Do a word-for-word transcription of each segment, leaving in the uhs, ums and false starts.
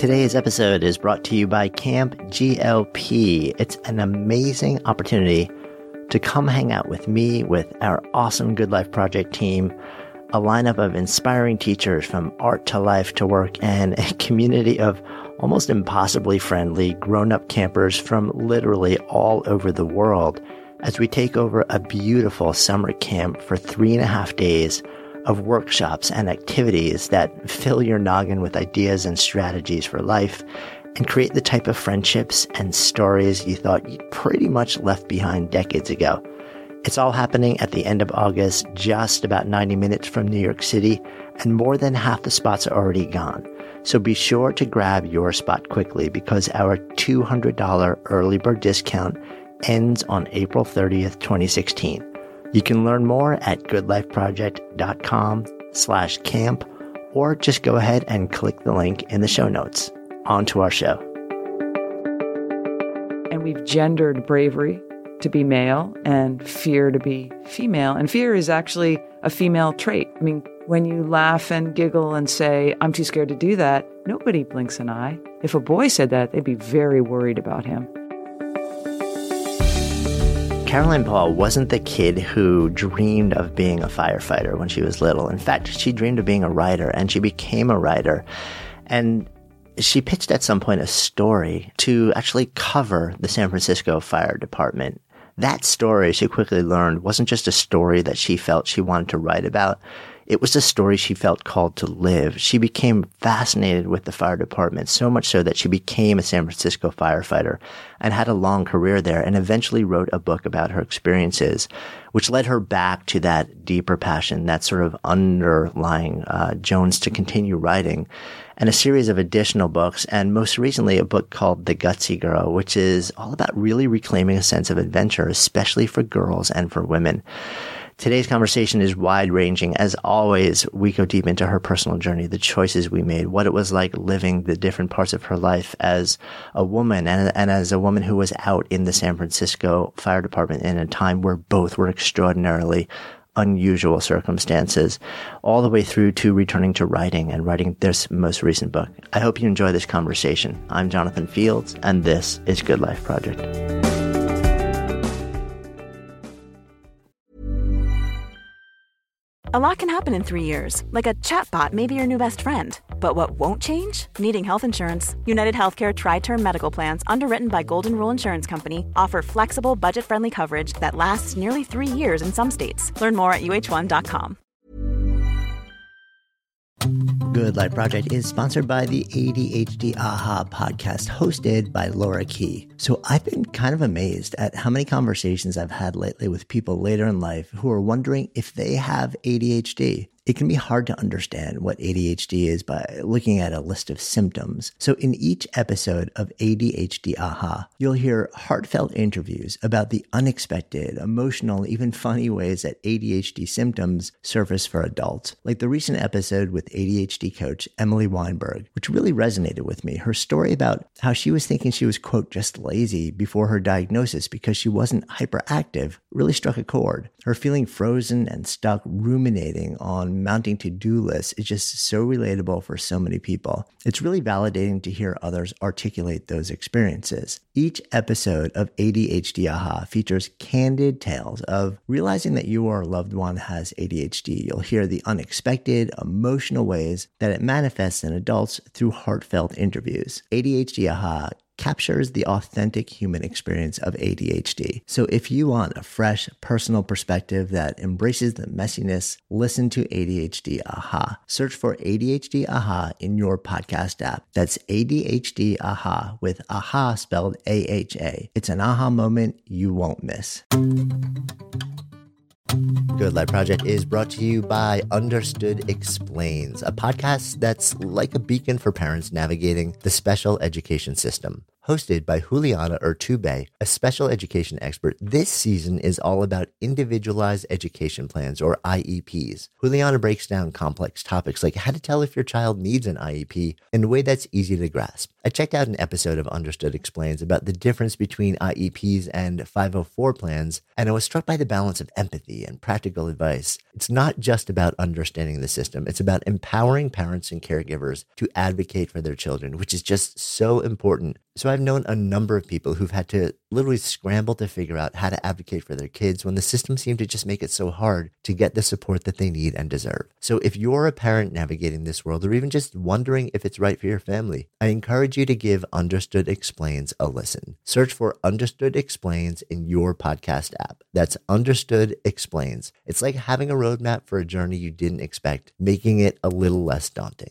Today's episode is brought to you by Camp G L P. It's an amazing opportunity to come hang out with me, with our awesome Good Life Project team, a lineup of inspiring teachers from art to life to work, and a community of almost impossibly friendly grown-up campers from literally all over the world as we take over a beautiful summer camp for three and a half days of workshops and activities that fill your noggin with ideas and strategies for life and create the type of friendships and stories you thought you'd pretty much left behind decades ago. It's all happening at the end of August, just about ninety minutes from New York City, and more than half the spots are already gone. So be sure to grab your spot quickly because our two hundred dollars early bird discount ends on April thirtieth, twenty sixteen. You can learn more at goodlifeproject.com slash camp, or just go ahead and click the link in the show notes. On to our show. And we've gendered bravery to be male and fear to be female. And fear is actually a female trait. I mean, when you laugh and giggle and say, I'm too scared to do that, nobody blinks an eye. If a boy said that, they'd be very worried about him. Caroline Paul wasn't the kid who dreamed of being a firefighter when she was little. In fact, she dreamed of being a writer, and she became a writer. And she pitched at some point a story to actually cover the San Francisco Fire Department. That story, she quickly learned, wasn't just a story that she felt she wanted to write about. It was a story she felt called to live. She became fascinated with the fire department, so much so that she became a San Francisco firefighter and had a long career there, and eventually wrote a book about her experiences, which led her back to that deeper passion, that sort of underlying uh, Jones to continue writing, and a series of additional books, and most recently a book called The Gutsy Girl, which is all about really reclaiming a sense of adventure, especially for girls and for women. Today's conversation is wide-ranging. As always, we go deep into her personal journey, the choices we made, what it was like living the different parts of her life as a woman and, and as a woman who was out in the San Francisco Fire Department in a time where both were extraordinarily unusual circumstances, all the way through to returning to writing and writing this most recent book. I hope you enjoy this conversation. I'm Jonathan Fields, and this is Good Life Project. A lot can happen in three years, like a chatbot may be your new best friend. But what won't change? Needing health insurance. United Healthcare Tri-Term Medical Plans, underwritten by Golden Rule Insurance Company, offer flexible, budget-friendly coverage that lasts nearly three years in some states. Learn more at U H one dot com. Good Life Project is sponsored by the A D H D Aha podcast, hosted by Laura Key. So I've been kind of amazed at how many conversations I've had lately with people later in life who are wondering if they have A D H D. It can be hard to understand what A D H D is by looking at a list of symptoms. So in each episode of A D H D Aha, you'll hear heartfelt interviews about the unexpected, emotional, even funny ways that A D H D symptoms surface for adults. Like the recent episode with A D H D coach Emily Weinberg, which really resonated with me. Her story about how she was thinking she was, quote, just lazy before her diagnosis because she wasn't hyperactive really struck a chord. Her feeling frozen and stuck ruminating on mounting to-do lists is just so relatable for so many people. It's really validating to hear others articulate those experiences. Each episode of A D H D Aha features candid tales of realizing that you or a loved one has A D H D. You'll hear the unexpected, emotional ways that it manifests in adults through heartfelt interviews. A D H D Aha captures the authentic human experience of A D H D. So if you want a fresh, personal perspective that embraces the messiness, listen to A D H D Aha. Search for A D H D Aha in your podcast app. That's A D H D Aha with Aha spelled A H A. It's an aha moment you won't miss. Good Life Project is brought to you by Understood Explains, a podcast that's like a beacon for parents navigating the special education system. Hosted by Juliana Urtubey, a special education expert, this season is all about individualized education plans, or I E Ps. Juliana breaks down complex topics like how to tell if your child needs an I E P in a way that's easy to grasp. I checked out an episode of Understood Explains about the difference between I E Ps and five oh four plans, and I was struck by the balance of empathy and practical advice. It's not just about understanding the system, it's about empowering parents and caregivers to advocate for their children, which is just so important. So I've known a number of people who've had to literally scramble to figure out how to advocate for their kids when the system seemed to just make it so hard to get the support that they need and deserve. So if you're a parent navigating this world, or even just wondering if it's right for your family, I encourage you to give Understood Explains a listen. Search for Understood Explains in your podcast app. That's Understood Explains. It's like having a roadmap for a journey you didn't expect, making it a little less daunting.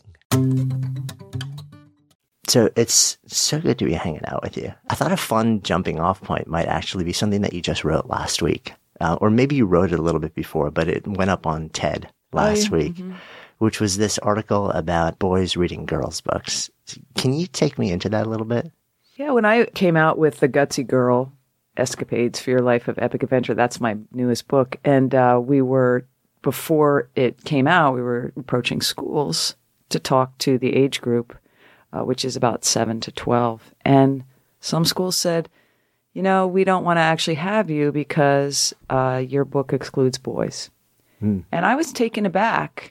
So it's so good to be hanging out with you. I thought a fun jumping off point might actually be something that you just wrote last week. Uh, or maybe you wrote it a little bit before, but it went up on TED last oh, yeah. week, mm-hmm. which was this article about boys reading girls' books. Can you take me into that a little bit? Yeah, when I came out with The Gutsy Girl, Escapades for Your Life of Epic Adventure, that's my newest book. And uh, we were, before it came out, we were approaching schools to talk to the age group, Uh, which is about seven to twelve. And some schools said, you know, we don't want to actually have you because uh, your book excludes boys. Mm. And I was taken aback.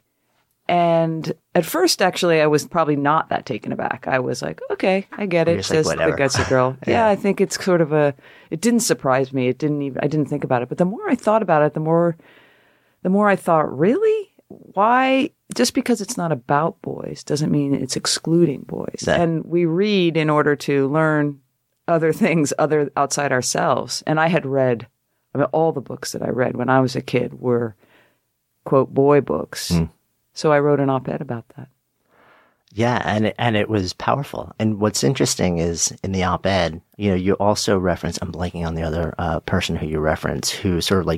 And at first, actually, I was probably not that taken aback. I was like, okay, I get it. It says like, The Gutsy Girl. yeah. yeah, I think it's sort of a, it didn't surprise me. It didn't even, I didn't think about it. But the more I thought about it, the more, the more I thought, really? Why? Just because it's not about boys doesn't mean it's excluding boys. That, and we read in order to learn other things other outside ourselves. And I had read, I mean, all the books that I read when I was a kid were, quote, boy books. Mm. So I wrote an op-ed about that. Yeah, and it, and it was powerful. And what's interesting is in the op-ed, you know, you also reference, I'm blanking on the other uh, person who you reference, who sort of like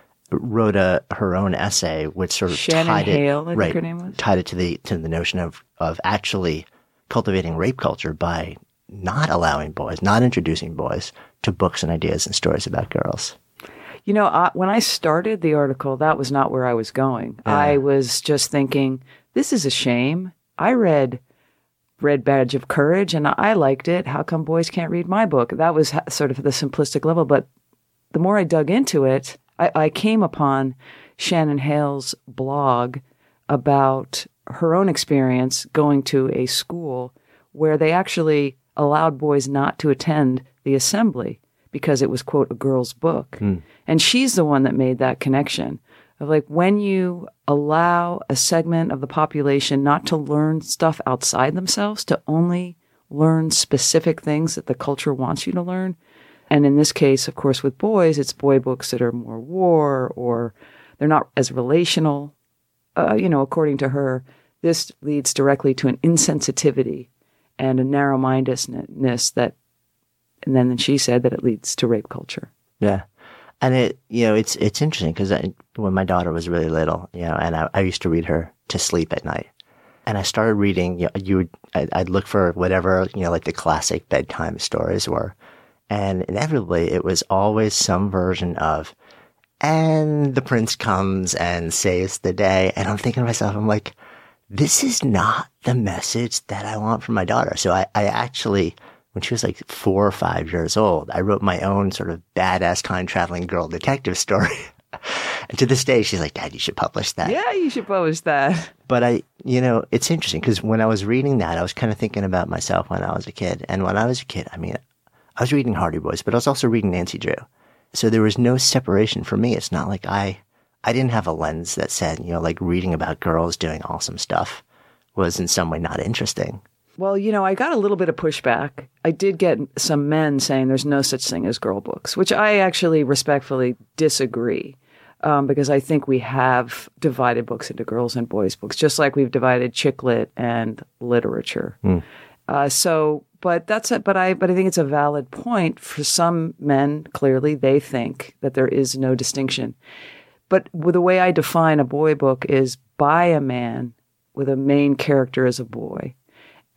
wrote a her own essay, which sort of Shannon tied Hale, it, I think right, her name was. tied it to the to the notion of of actually cultivating rape culture by not allowing boys, not introducing boys to books and ideas and stories about girls. You know, I, when I started the article, that was not where I was going. Yeah. I was just thinking, this is a shame. I read Red Badge of Courage, and I liked it. How come boys can't read my book? That was sort of the simplistic level. But the more I dug into it, I, I came upon Shannon Hale's blog about her own experience going to a school where they actually allowed boys not to attend the assembly because it was, quote, a girl's book. Mm. And she's the one that made that connection of like, when you allow a segment of the population not to learn stuff outside themselves, to only learn specific things that the culture wants you to learn. And in this case, of course, with boys, it's boy books that are more war, or they're not as relational. Uh, you know, according to her, this leads directly to an insensitivity and a narrow-mindedness that, and then she said that it leads to rape culture. Yeah. And it, you know, it's, it's interesting because when my daughter was really little, you know, and I, I used to read her to sleep at night. And I started reading, you know, you would, I'd, I'd look for whatever, you know, like the classic bedtime stories were. And inevitably, it was always some version of, and the prince comes and saves the day. And I'm thinking to myself, I'm like, this is not the message that I want for my daughter. So I, I actually, when she was like four or five years old, I wrote my own sort of badass time-traveling girl detective story. And to this day, she's like, Dad, you should publish that. Yeah, you should publish that. But I, you know, it's interesting because when I was reading that, I was kind of thinking about myself when I was a kid. And when I was a kid, I mean, I was reading Hardy Boys, but I was also reading Nancy Drew. So there was no separation for me. It's not like I, I didn't have a lens that said, you know, like reading about girls doing awesome stuff was in some way not interesting. Well, you know, I got a little bit of pushback. I did get some men saying there's no such thing as girl books, which I actually respectfully disagree. Um, because I think we have divided books into girls and boys books, just like we've divided chick lit and literature. Mm. Uh, so, but that's it. But I, but I think it's a valid point for some men. Clearly, they think that there is no distinction. But with the way I define a boy book is by a man with a main character as a boy,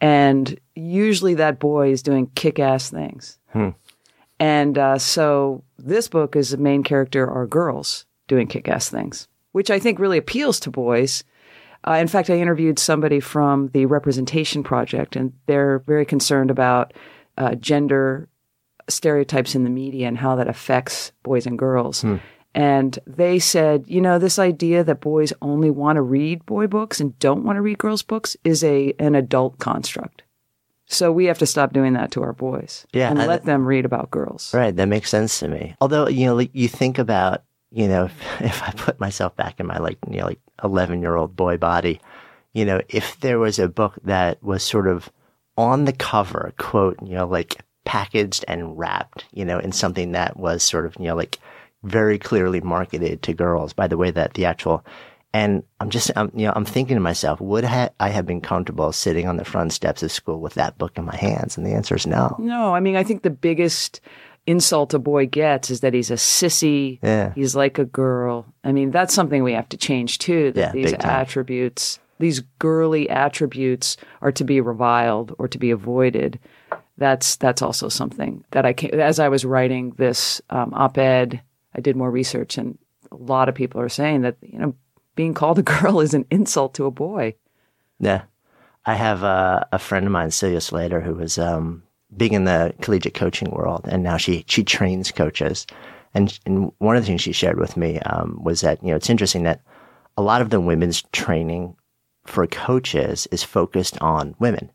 And usually that boy is doing kick-ass things. Hmm. And uh, so this book is the main character are girls doing kick-ass things, which I think really appeals to boys. Uh, in fact, I interviewed somebody from the Representation Project, and they're very concerned about uh, gender stereotypes in the media and how that affects boys and girls. Hmm. And they said, you know, this idea that boys only want to read boy books and don't want to read girls' books is a an adult construct. So we have to stop doing that to our boys yeah, and and let them read about girls. Right. That makes sense to me. Although, you know, like you think about, you know, if, if I put myself back in my like, you know, like eleven year old boy body, you know, if there was a book that was sort of on the cover, quote, you know, like packaged and wrapped, you know, in something that was sort of, you know, like very clearly marketed to girls by the way that the actual, and I'm just, I'm, you know, I'm thinking to myself, would ha- I have been comfortable sitting on the front steps of school with that book in my hands? And the answer is no. No, I mean, I think the biggest insult a boy gets is that he's a sissy. Yeah. He's like a girl. I mean, that's something we have to change too, that yeah, these attributes, these girly attributes are to be reviled or to be avoided. That's, that's also something that I can, as I was writing this um, op-ed, I did more research, and a lot of people are saying that, you know, being called a girl is an insult to a boy. Yeah. I have uh, a friend of mine, Celia Slater, who was um, big in the collegiate coaching world, and now she, she trains coaches. And, and one of the things she shared with me um, was that, you know, it's interesting that a lot of the women's training for coaches is focused on women.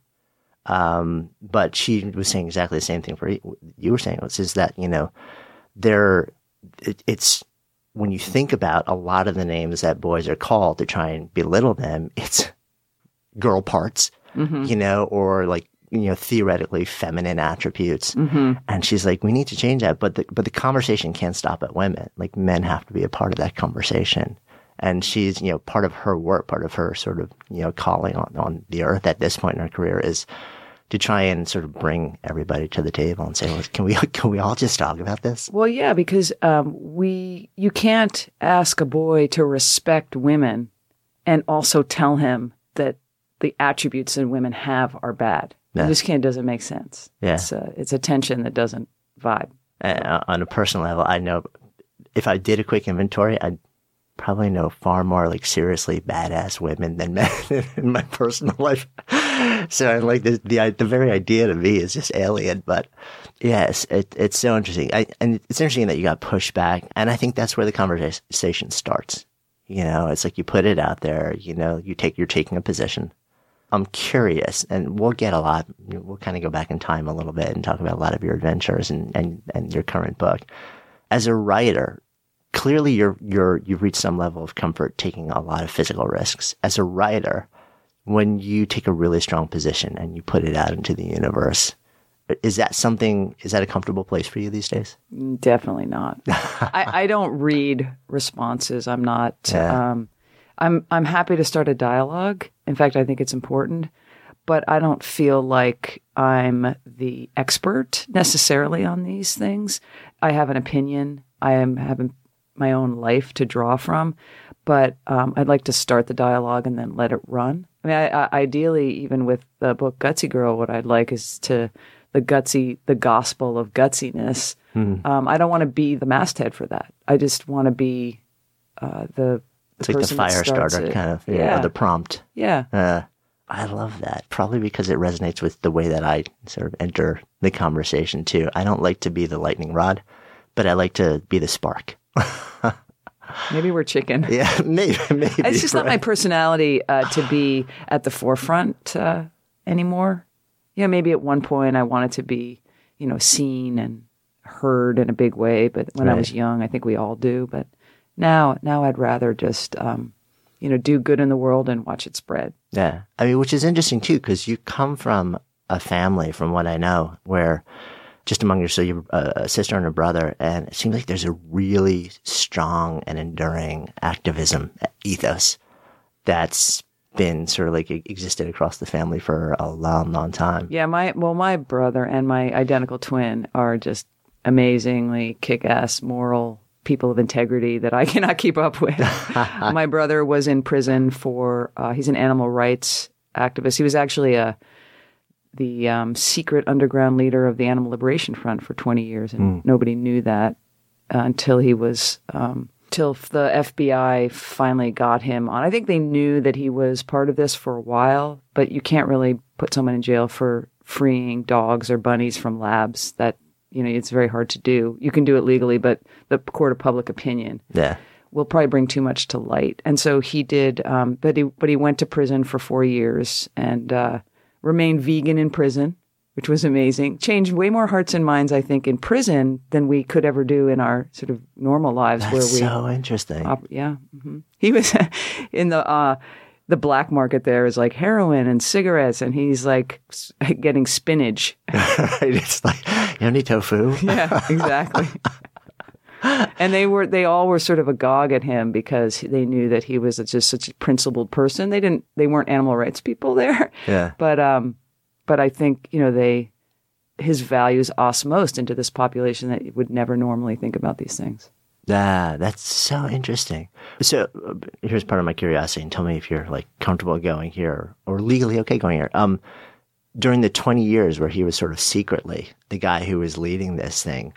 Um, but she was saying exactly the same thing for you, you were saying, which is that, you know, they're, It, it's when you think about a lot of the names that boys are called to try and belittle them, it's girl parts, mm-hmm. you know, or like, you know, theoretically feminine attributes. Mm-hmm. And she's like, we need to change that. But the, but the conversation can't stop at women. Like men have to be a part of that conversation. And she's, you know, part of her work, part of her sort of, you know, calling on, on the earth at this point in her career is to try and sort of bring everybody to the table and say, well, can we can we all just talk about this? Well, yeah, because um, we you can't ask a boy to respect women and also tell him that the attributes that women have are bad. Yeah. It just can't, doesn't make sense. Yeah. It's a, it's a tension that doesn't vibe. Uh, on a personal level, I know if I did a quick inventory, I'd probably know far more like seriously badass women than men in my personal life. So I like the, the the very idea to me is just alien. But yes, it, it's so interesting. I, and it's interesting that you got pushed back, and I think that's where the conversation starts. You know, it's like you put it out there. You know, you take you're taking a position. I'm curious, and we'll get a lot. We'll kind of go back in time a little bit and talk about a lot of your adventures and and, and your current book. As a writer, clearly you're you're you've reached some level of comfort taking a lot of physical risks. As a writer, when you take a really strong position and you put it out into the universe, is that something, is that a comfortable place for you these days? Definitely not. I, I don't read responses. I'm not, yeah. um, I'm, I'm happy to start a dialogue. In fact, I think it's important, but I don't feel like I'm the expert necessarily on these things. I have an opinion. I am having my own life to draw from, but um, I'd like to start the dialogue and then let it run. I mean, I, I, ideally, even with the book Gutsy Girl, what I'd like is to the gutsy, the gospel of gutsiness. Hmm. Um, I don't want to be the masthead for that. I just want to be uh, the, the it's like the fire starter it. kind of, yeah, yeah. the prompt. Yeah. Uh, I love that. Probably because it resonates with the way that I sort of enter the conversation too. I don't like to be the lightning rod, but I like to be the spark. Maybe we're chicken. Yeah, maybe. maybe it's just right. not my personality uh, to be at the forefront uh, anymore. Yeah, maybe at one point I wanted to be, you know, seen and heard in a big way. But when right. I was young, I think we all do. But now, now I'd rather just, um, you know, do good in the world and watch it spread. Yeah, I mean, which is interesting too, because you come from a family, from what I know, where just among your, so you're a sister and a brother, and it seems like there's a really strong and enduring activism ethos that's been sort of like existed across the family for a long, long time. Yeah, my well, my brother and my identical twin are just amazingly kick-ass, moral people of integrity that I cannot keep up with. My brother was in prison for, uh, he's an animal rights activist. He was actually a the um, secret underground leader of the Animal Liberation Front for twenty years, and mm. nobody knew that uh, until he was, um, till the F B I finally got him on. I think they knew that he was part of this for a while, but you can't really put someone in jail for freeing dogs or bunnies from labs. That, you know, it's very hard to do. You can do it legally, but the court of public opinion yeah. will probably bring too much to light. And so he did, um, but he but he went to prison for four years and uh, remained vegan in prison, which was amazing. Changed way more hearts and minds, I think, in prison than we could ever do in our sort of normal lives. That's where we, so interesting. Op- yeah. Mm-hmm. He was in the... Uh, the black market there is like heroin and cigarettes, and he's like getting spinach. Right? It's like, you don't need tofu. Yeah, exactly. And they were, they all were sort of agog at him because they knew that he was just such a principled person. They didn't, they weren't animal rights people there. Yeah. But, um, but I think, you know, they, his values osmosed into this population that would never normally think about these things. Ah, that's so interesting. So uh, here's part of my curiosity, and tell me if you're like comfortable going here or legally okay going here. Um, during the twenty years where he was sort of secretly the guy who was leading this thing,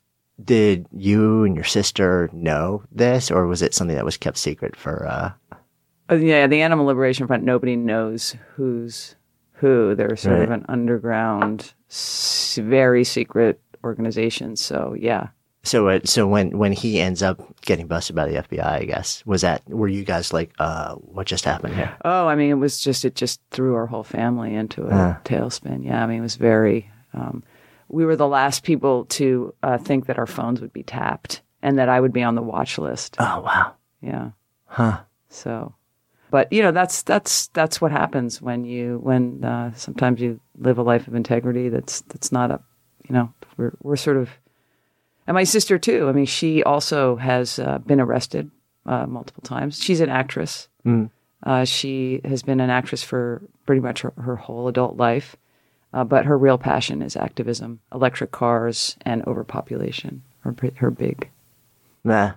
did you and your sister know this, or was it something that was kept secret for? Uh... Uh, yeah, the Animal Liberation Front. Nobody knows who's who. They're sort Right. of an underground, s- very secret organization. So yeah. So, uh, so when, when he ends up getting busted by the F B I, I guess, was that, were you guys like, uh, what just happened here? Oh, I mean, it was just, it just threw our whole family into a Uh. tailspin. Yeah, I mean, it was very, um, we were the last people to uh, think that our phones would be tapped and that I would be on the watch list. Oh, wow. Yeah. Huh. So, but you know, that's, that's, that's what happens when you, when uh, sometimes you live a life of integrity that's, that's not a, you know, we're, we're sort of, and my sister, too. I mean, she also has uh, been arrested uh, multiple times. She's an actress. Mm. Uh, she has been an actress for pretty much her, her whole adult life. Uh, but her real passion is activism, electric cars, and overpopulation are her big. Nah.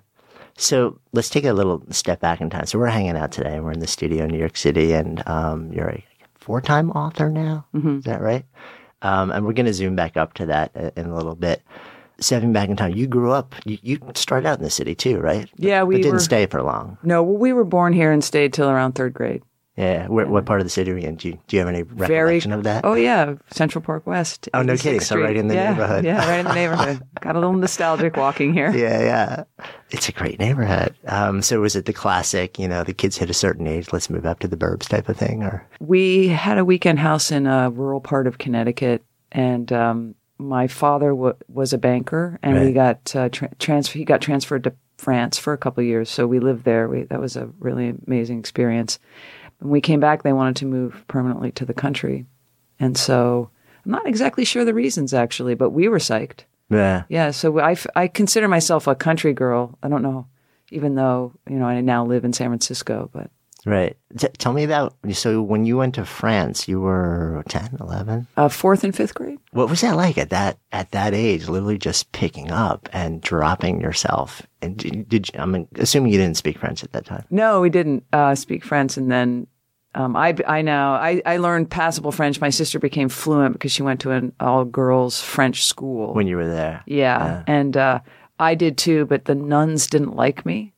So let's take a little step back in time. So we're hanging out today. We're in the studio in New York City, and um, you're a four-time author now. Mm-hmm. Is that right? Um, and we're going to zoom back up to that in a little bit. Stepping back in time, you grew up, you, you started out in the city too, right? Yeah, we but didn't were, stay for long. No, well, we were born here and stayed till around third grade. Yeah. Where, what part of the city were you in? Do you, do you have any recollection Very, of that? Oh, yeah. Central Park West. Oh, no kidding. So right in the yeah, neighborhood. Yeah, right in the neighborhood. Got a little nostalgic walking here. Yeah, yeah. It's a great neighborhood. Um, so was it the classic, you know, the kids hit a certain age, let's move up to the burbs type of thing? Or we had a weekend house in a rural part of Connecticut, and um, my father w- was a banker, and right. we got uh, tra- transfer. He got transferred to France for a couple of years, so we lived there. We, that was a really amazing experience. When we came back, they wanted to move permanently to the country, and so I'm not exactly sure the reasons actually, but we were psyched. yeah, Yeah, so I, f- I consider myself a country girl. I don't know, even though you know I now live in San Francisco, but. right. T- tell me about, so when you went to France, you were ten, eleven? Uh, fourth and fifth grade. What was that like at that at that age, literally just picking up and dropping yourself? And did, did you, I'm assuming you didn't speak French at that time. No, we didn't uh, speak French, and then um, I I now I, I learned passable French. My sister became fluent because she went to an all girls French school When you were there. Yeah, Yeah. and uh, I did too, but the nuns didn't like me,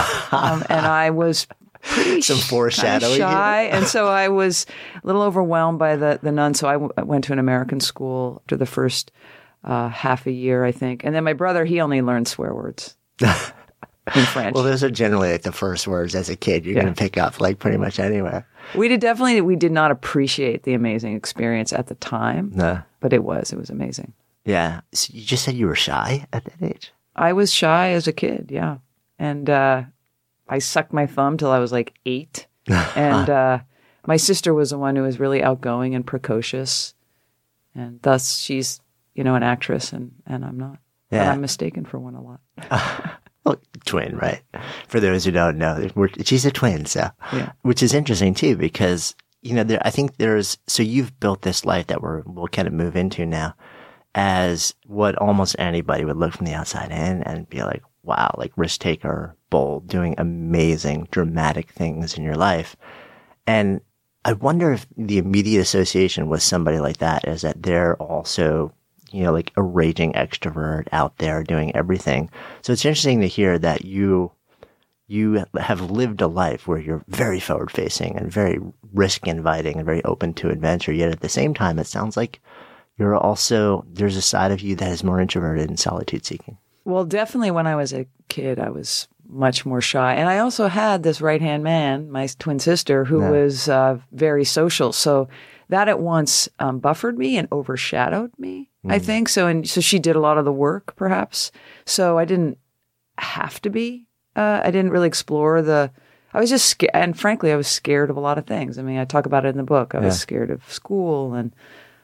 um, and I was. Pretty Some foreshadowing. shy, and so I was a little overwhelmed by the the nuns. So I, w- I went to an American school after the first uh, half a year, I think. And then my brother, he only learned swear words in French. Well, those are generally like the first words as a kid you're Yeah. going to pick up like pretty much anywhere. we did definitely we did not appreciate the amazing experience at the time, No. but it was it was amazing. Yeah. So you just said you were shy at that age? I was shy as a kid, yeah, and uh, I sucked my thumb till I was like eight. And uh, my sister was the one who was really outgoing and precocious. And thus she's, you know, an actress and, and I'm not. Yeah. But I'm mistaken for one a lot. Well, twin, right? For those who don't know, we're, she's a twin, so. Yeah. Which is interesting too, because, you know, there, I think there's, so you've built this life that we're, we'll kind of move into now as what almost anybody would look from the outside in and be like, wow, like risk taker, bold, doing amazing, dramatic things in your life. And I wonder if the immediate association with somebody like that is that they're also, you know, like a raging extrovert out there doing everything. So it's interesting to hear that you you have lived a life where you're very forward facing and very risk inviting and very open to adventure. Yet at the same time, it sounds like you're also, there's a side of you that is more introverted and solitude seeking. Well, definitely when I was a kid, I was much more shy. And I also had this right-hand man, my twin sister, who Yeah. was uh, very social. So that at once um, buffered me and overshadowed me, I think. So, and so she did a lot of the work, perhaps. So I didn't have to be. Uh, I didn't really explore the, I was just scared. And frankly, I was scared of a lot of things. I mean, I talk about it in the book. I was Yeah. scared of school and,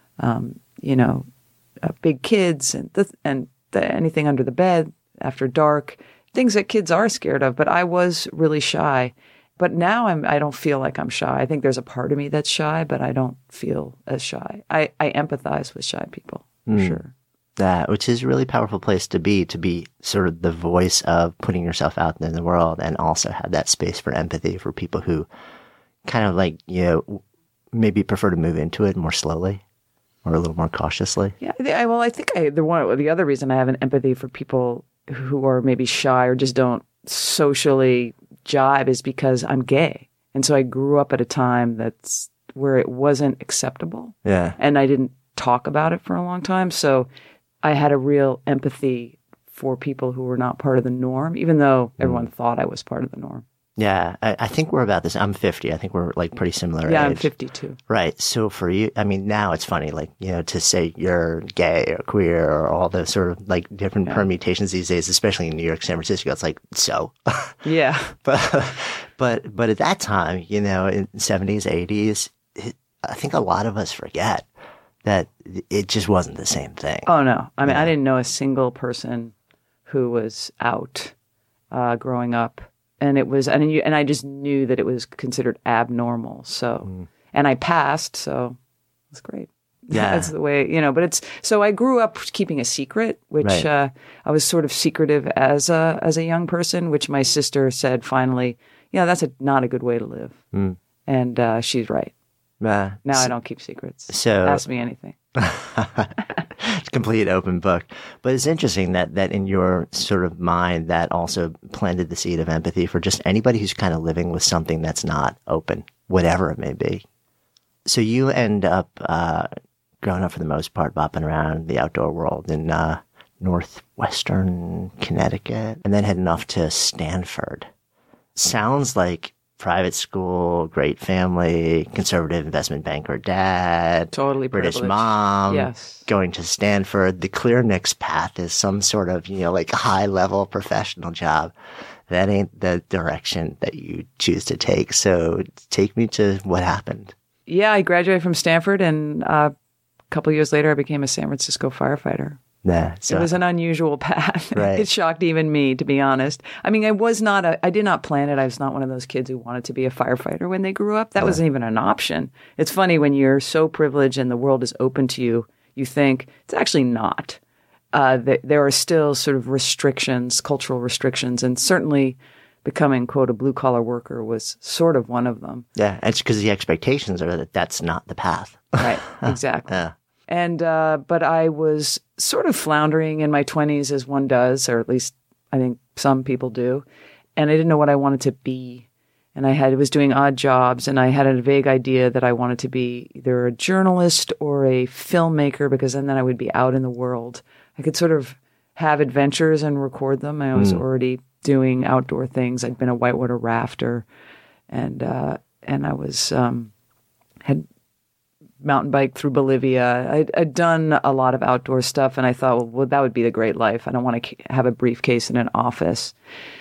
um, you know, uh, big kids and the, and the, anything under the bed after dark, things that kids are scared of. But I was really shy. But now I'm, I don't feel like I'm shy. I think there's a part of me that's shy, but I don't feel as shy. I, I empathize with shy people, for Mm. sure. That, which is a really powerful place to be, to be sort of the voice of putting yourself out in the world and also have that space for empathy for people who kind of like, you know, maybe prefer to move into it more slowly or a little more cautiously. Yeah, I, thi- I- well, I think I, the one, the other reason I have an empathy for people who are maybe shy or just don't socially jive is because I'm gay. And so I grew up at a time that's where it wasn't acceptable. Yeah. And I didn't talk about it for a long time. So I had a real empathy for people who were not part of the norm, even though everyone thought I was part of the norm. Yeah. I, I think we're about this. I'm fifty. I think we're like pretty similar Yeah, age. I'm fifty-two. Right. So for you, I mean, now it's funny, like, you know, to say you're gay or queer or all the sort of like different Yeah. permutations these days, especially in New York, San Francisco, it's like, so. Yeah. but, but, but at that time, you know, in seventies, eighties, it, I think a lot of us forget that it just wasn't the same thing. Oh, no. I mean, Yeah. I didn't know a single person who was out uh, growing up. And it was, and, you, and I just knew that it was considered abnormal. So, Mm. and I passed, so it's great. Yeah. That's the way, you know, but it's, so I grew up keeping a secret, which Right. uh, I was sort of secretive as a, as a young person, which my sister said finally, yeah, that's a, not a good way to live. Mm. And uh, she's right. Uh, Now so, I don't keep secrets. so- Ask me anything. it's a complete open book. But it's interesting that, that in your sort of mind, that also planted the seed of empathy for just anybody who's kind of living with something that's not open, whatever it may be. So you end up uh, growing up for the most part, bopping around the outdoor world in uh, northwestern Connecticut, and then heading off to Stanford. Sounds like private school, great family, conservative investment banker dad, Totally British privileged. mom, Yes. going to Stanford. The clear next path is some sort of, you know, like high level professional job. That ain't the direction that you choose to take. So take me to what happened. Yeah, I graduated from Stanford, and uh, a couple years later, I became a San Francisco firefighter. Nah, so It was an unusual path. Right. It shocked even me, to be honest. I mean, I was not a, I did not plan it. I was not one of those kids who wanted to be a firefighter when they grew up. That wasn't even an option. It's funny when you're so privileged and the world is open to you, you think it's actually not. Uh, th- there are still sort of restrictions, cultural restrictions, and certainly becoming, quote, a blue collar worker was sort of one of them. yeah, it's because the expectations are that that's not the path. Right, exactly. Yeah. And, uh, but I was sort of floundering in my twenties as one does, or at least I think some people do. And I didn't know what I wanted to be. And I had, was doing odd jobs, and I had a vague idea that I wanted to be either a journalist or a filmmaker, because then, then I would be out in the world. I could sort of have adventures and record them. I was already doing outdoor things. I'd been a whitewater rafter, and, uh, and I was, um, had mountain bike through Bolivia. I'd, I'd done a lot of outdoor stuff, and I thought, well, well that would be the great life. I don't want to have a briefcase in an office.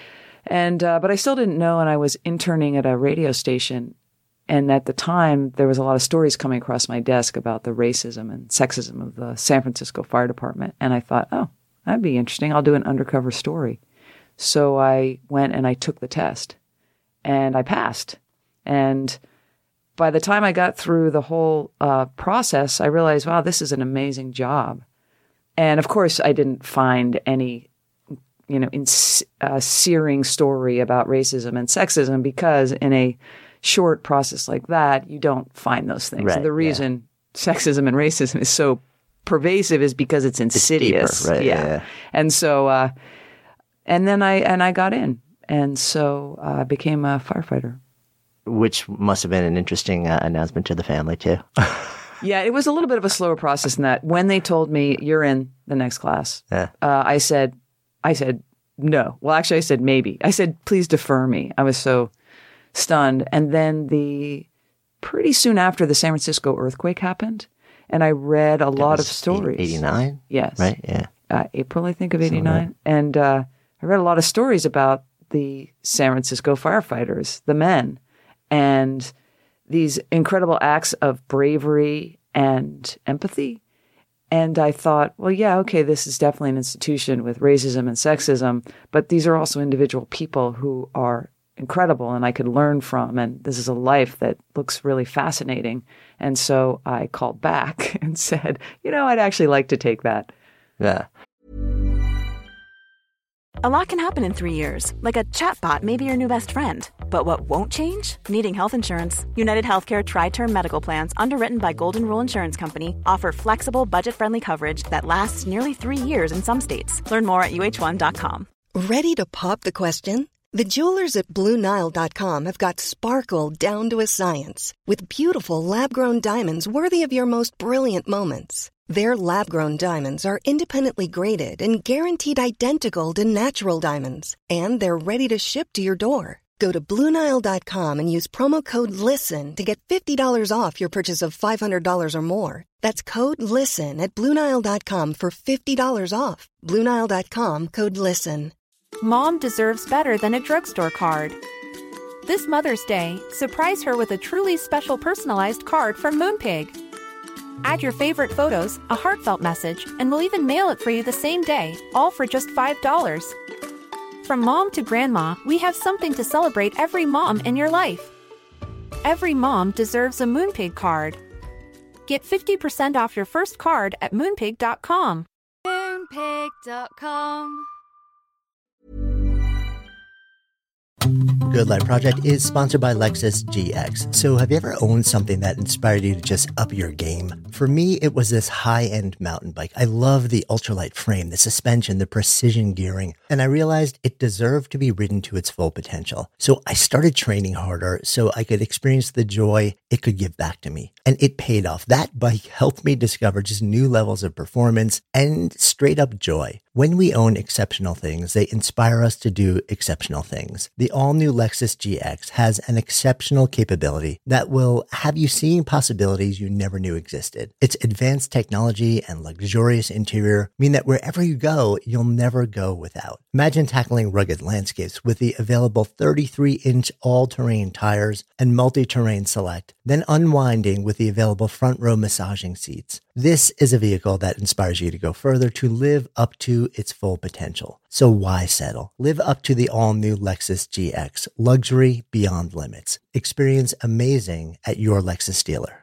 And uh, but I still didn't know, and I was interning at a radio station. And at the time, there was a lot of stories coming across my desk about the racism and sexism of the San Francisco Fire Department. And I thought, oh, that'd be interesting. I'll do an undercover story. So I went and I took the test, and I passed. And by the time I got through the whole uh, process, I realized, wow, this is an amazing job. And of course, I didn't find any, you know, in, uh, searing story about racism and sexism, because in a short process like that, you don't find those things. Right, And the reason yeah. sexism and racism is so pervasive is because it's insidious. It's deeper, right? Yeah. yeah. And so, uh, and then I and I got in, and so I uh, became a firefighter. Which must have been an interesting uh, announcement to the family too. Yeah, it was a little bit of a slower process than that. When they told me you're in the next class, yeah. uh, I said, I said no. Well, actually, I said maybe. I said please defer me. I was so stunned. And then the pretty soon after the San Francisco earthquake happened. And I read a that lot of stories. eighty-nine? Yes. Right? Yeah. Uh, April, I think, of eighty-nine. So, right. And uh, I read a lot of stories about the San Francisco firefighters, the men, and these incredible acts of bravery and empathy. And I thought, well, yeah, okay, this is definitely an institution with racism and sexism, but these are also individual people who are incredible and I could learn from. And this is a life that looks really fascinating. And so I called back and said, you know, I'd actually like to take that. Yeah. A lot can happen in three years, like a chatbot may be your new best friend. But what won't change? Needing health insurance. United Healthcare Tri-Term Medical Plans, underwritten by Golden Rule Insurance Company, offer flexible, budget-friendly coverage that lasts nearly three years in some states. Learn more at U H one dot com. Ready to pop the question? The jewelers at Blue Nile dot com have got sparkle down to a science with beautiful lab-grown diamonds worthy of your most brilliant moments. Their lab-grown diamonds are independently graded and guaranteed identical to natural diamonds, and they're ready to ship to your door. Go to Blue Nile dot com and use promo code LISTEN to get fifty dollars off your purchase of five hundred dollars or more. That's code LISTEN at Blue Nile dot com for fifty dollars off. Blue Nile dot com, code LISTEN. Mom deserves better than a drugstore card. This Mother's Day, surprise her with a truly special personalized card from Moonpig. Add your favorite photos, a heartfelt message, and we'll even mail it for you the same day, all for just five dollars. From mom to grandma, we have something to celebrate every mom in your life. Every mom deserves a Moonpig card. Get fifty percent off your first card at moonpig dot com. moonpig dot com. Good Life Project is sponsored by Lexus G X. So have you ever owned something that inspired you to just up your game? For me, it was this high-end mountain bike. I love the ultralight frame, the suspension, the precision gearing, and I realized it deserved to be ridden to its full potential. So I started training harder so I could experience the joy it could give back to me. And it paid off. That bike helped me discover just new levels of performance and straight up joy. When we own exceptional things, they inspire us to do exceptional things. The all-new Lexus G X has an exceptional capability that will have you seeing possibilities you never knew existed. Its advanced technology and luxurious interior mean that wherever you go, you'll never go without. Imagine tackling rugged landscapes with the available thirty-three inch all-terrain tires and multi-terrain select, then unwinding with the available front row massaging seats. This is a vehicle that inspires you to go further, to live up to its full potential. So why settle? Live up to the all-new Lexus G X. Luxury beyond limits. Experience amazing at your Lexus dealer.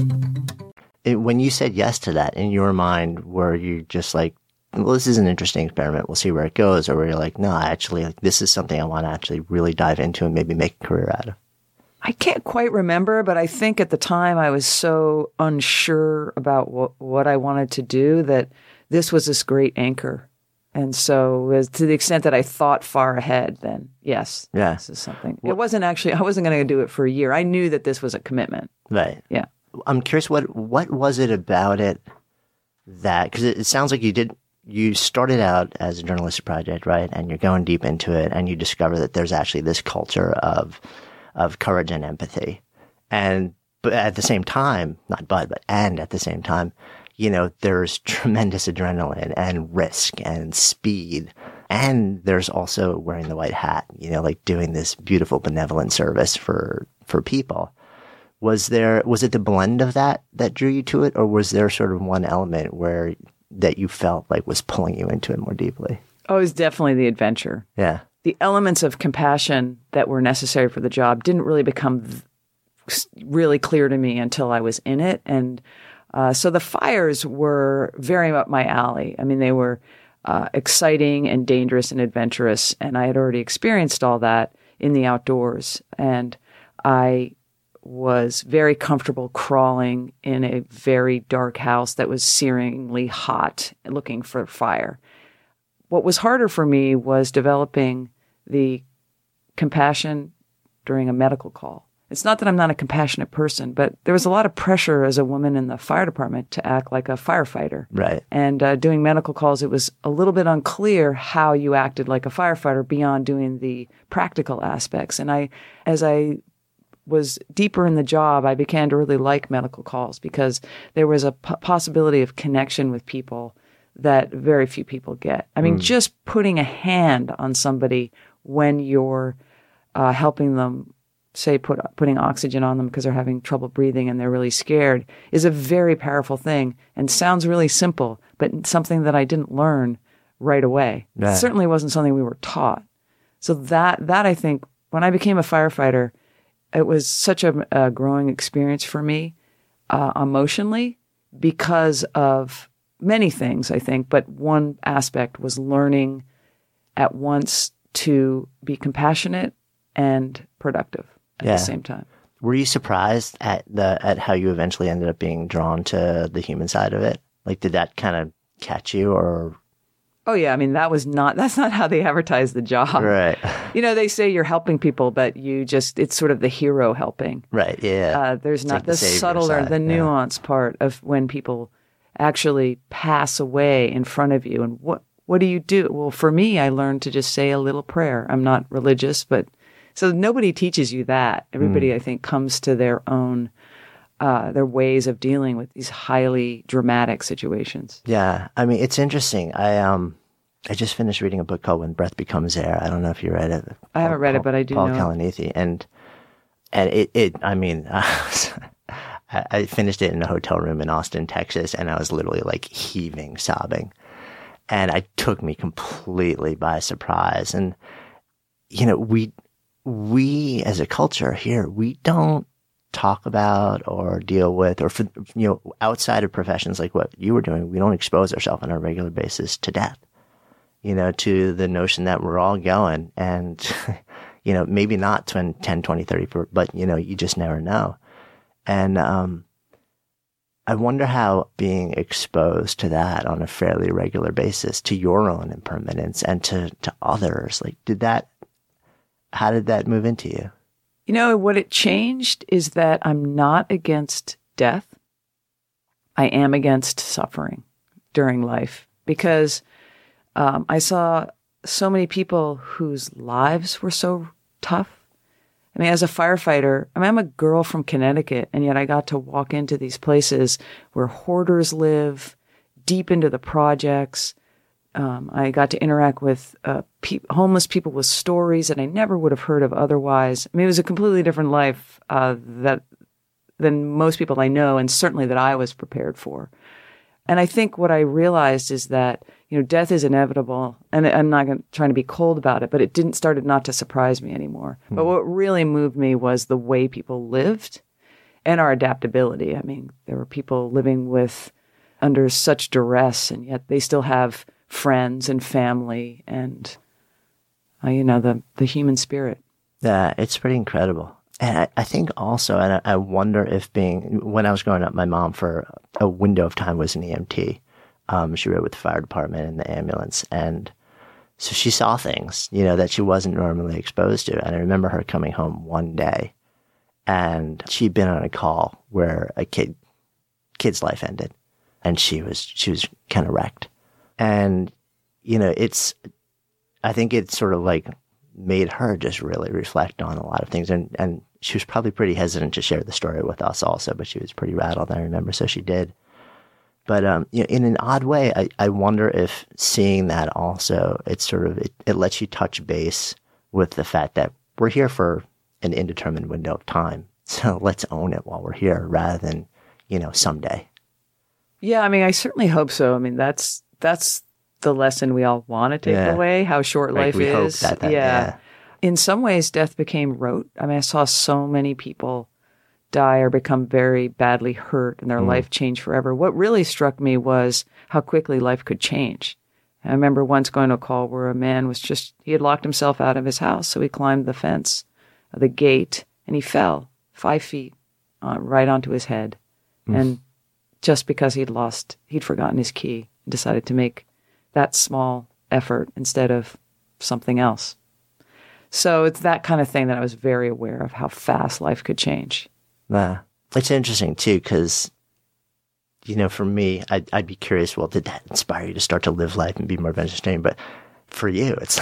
It, when you said yes to that, in your mind, were you just like, well, this is an interesting experiment, we'll see where it goes, or were you like, no, actually, like, this is something I want to actually really dive into and maybe make a career out of? I can't quite remember, but I think at the time I was so unsure about what, what I wanted to do that this was this great anchor. And so as to the extent that I thought far ahead, then yes, yeah. this is something. Well, it wasn't actually, I wasn't going to do it for a year. I knew that this was a commitment. Right. Yeah. I'm curious, what, what was it about it that, because it, it sounds like you did, you started out as a journalistic project, right? And you're going deep into it and you discover that there's actually this culture of of courage and empathy. And but at the same time, not but, but and at the same time, you know, there's tremendous adrenaline and risk and speed. And there's also wearing the white hat, you know, like doing this beautiful benevolent service for, for people. Was there, was it the blend of that that drew you to it? Or was there sort of one element where that you felt like was pulling you into it more deeply? Oh, it was definitely the adventure. Yeah. The elements of compassion that were necessary for the job didn't really become really clear to me until I was in it. And uh, so the fires were very up my alley. I mean, they were uh, exciting and dangerous and adventurous. And I had already experienced all that in the outdoors. And I was very comfortable crawling in a very dark house that was searingly hot, looking for fire. What was harder for me was developing the compassion during a medical call. It's not that I'm not a compassionate person, but there was a lot of pressure as a woman in the fire department to act like a firefighter. Right. And uh, doing medical calls, it was a little bit unclear how you acted like a firefighter beyond doing the practical aspects. And I, as I was deeper in the job, I began to really like medical calls because there was a p- possibility of connection with people that very few people get. I mean, mm. just putting a hand on somebody when you're uh, helping them, say, put putting oxygen on them because they're having trouble breathing and they're really scared, is a very powerful thing and sounds really simple, but something that I didn't learn right away. Yeah. It certainly wasn't something we were taught. So that, that I think, when I became a firefighter, it was such a, a growing experience for me uh, emotionally because of many things, I think. But one aspect was learning at once to be compassionate and productive at yeah. the same time. Were you surprised at the at how you eventually ended up being drawn to the human side of it? Like, did that kind of catch you, or? Oh yeah, I mean that was not that's not how they advertise the job. Right. You know, they say you're helping people, but you just it's sort of the hero helping. Right. Yeah. Uh, there's it's not like the, the subtler, side. the nuance yeah. part of when people actually pass away in front of you. And what what do you do? Well, for me, I learned to just say a little prayer. I'm not religious, but so nobody teaches you that. Everybody, mm. I think, comes to their own. Uh, their ways of dealing with these highly dramatic situations. Yeah, I mean, it's interesting. I um, I just finished reading a book called When Breath Becomes Air. I don't know if you read it. I haven't read Paul, it, but I do Paul know Kalanithi, and and it, it I mean, I, I finished it in a hotel room in Austin, Texas, and I was literally like heaving, sobbing, and it took me completely by surprise. And you know, we we as a culture here, we don't talk about or deal with, or for, you know, outside of professions like what you were doing, we don't expose ourselves on a regular basis to death, you know, to the notion that we're all going and, you know, maybe not ten, twenty, thirty, but, you know, you just never know. And, um, I wonder how being exposed to that on a fairly regular basis, to your own impermanence and to, to others, like, did that, how did that move into you? You know, what it changed is that I'm not against death. I am against suffering during life because um, I saw so many people whose lives were so tough. I mean, as a firefighter, I mean, I'm a girl from Connecticut, and yet I got to walk into these places where hoarders live, deep into the projects. Um, I got to interact with uh, pe- homeless people with stories that I never would have heard of otherwise. I mean, it was a completely different life uh, that than most people I know, and certainly that I was prepared for. And I think what I realized is that, you know, death is inevitable, and I'm not gonna, trying to be cold about it, but it didn't started not to surprise me anymore. Hmm. But what really moved me was the way people lived and our adaptability. I mean, there were people living with under such duress, and yet they still have friends and family and, uh, you know, the, the human spirit. Yeah, it's pretty incredible. And I, I think also, and I, I wonder if being, when I was growing up, my mom for a window of time was an E M T. Um, she rode with the fire department and the ambulance. And so she saw things, you know, that she wasn't normally exposed to. And I remember her coming home one day and she'd been on a call where a kid, kid's life ended and she was, she was kind of wrecked. And, you know, it's, I think it sort of like made her just really reflect on a lot of things. And, and she was probably pretty hesitant to share the story with us also, but she was pretty rattled, I remember, so she did. But, um, you know, in an odd way, I, I wonder if seeing that also, it's sort of, it, it lets you touch base with the fact that we're here for an indeterminate window of time. So let's own it while we're here rather than, you know, someday. Yeah, I mean, I certainly hope so. I mean, that's, That's the lesson we all want to take yeah. away, how short right, life we is. Hope that, that, yeah. yeah. In some ways, death became rote. I mean, I saw so many people die or become very badly hurt and their mm. life changed forever. What really struck me was how quickly life could change. I remember once going to a call where a man was just, he had locked himself out of his house, so he climbed the fence, the gate, and he fell five feet uh, right onto his head. Mm. And just because he'd lost, he'd forgotten his key, he decided to make that small effort instead of something else. So it's that kind of thing that I was very aware of, how fast life could change. Yeah. It's interesting, too, because, you know, for me, I'd, I'd be curious, well, did that inspire you to start to live life and be more vegetarian? But for you, it's,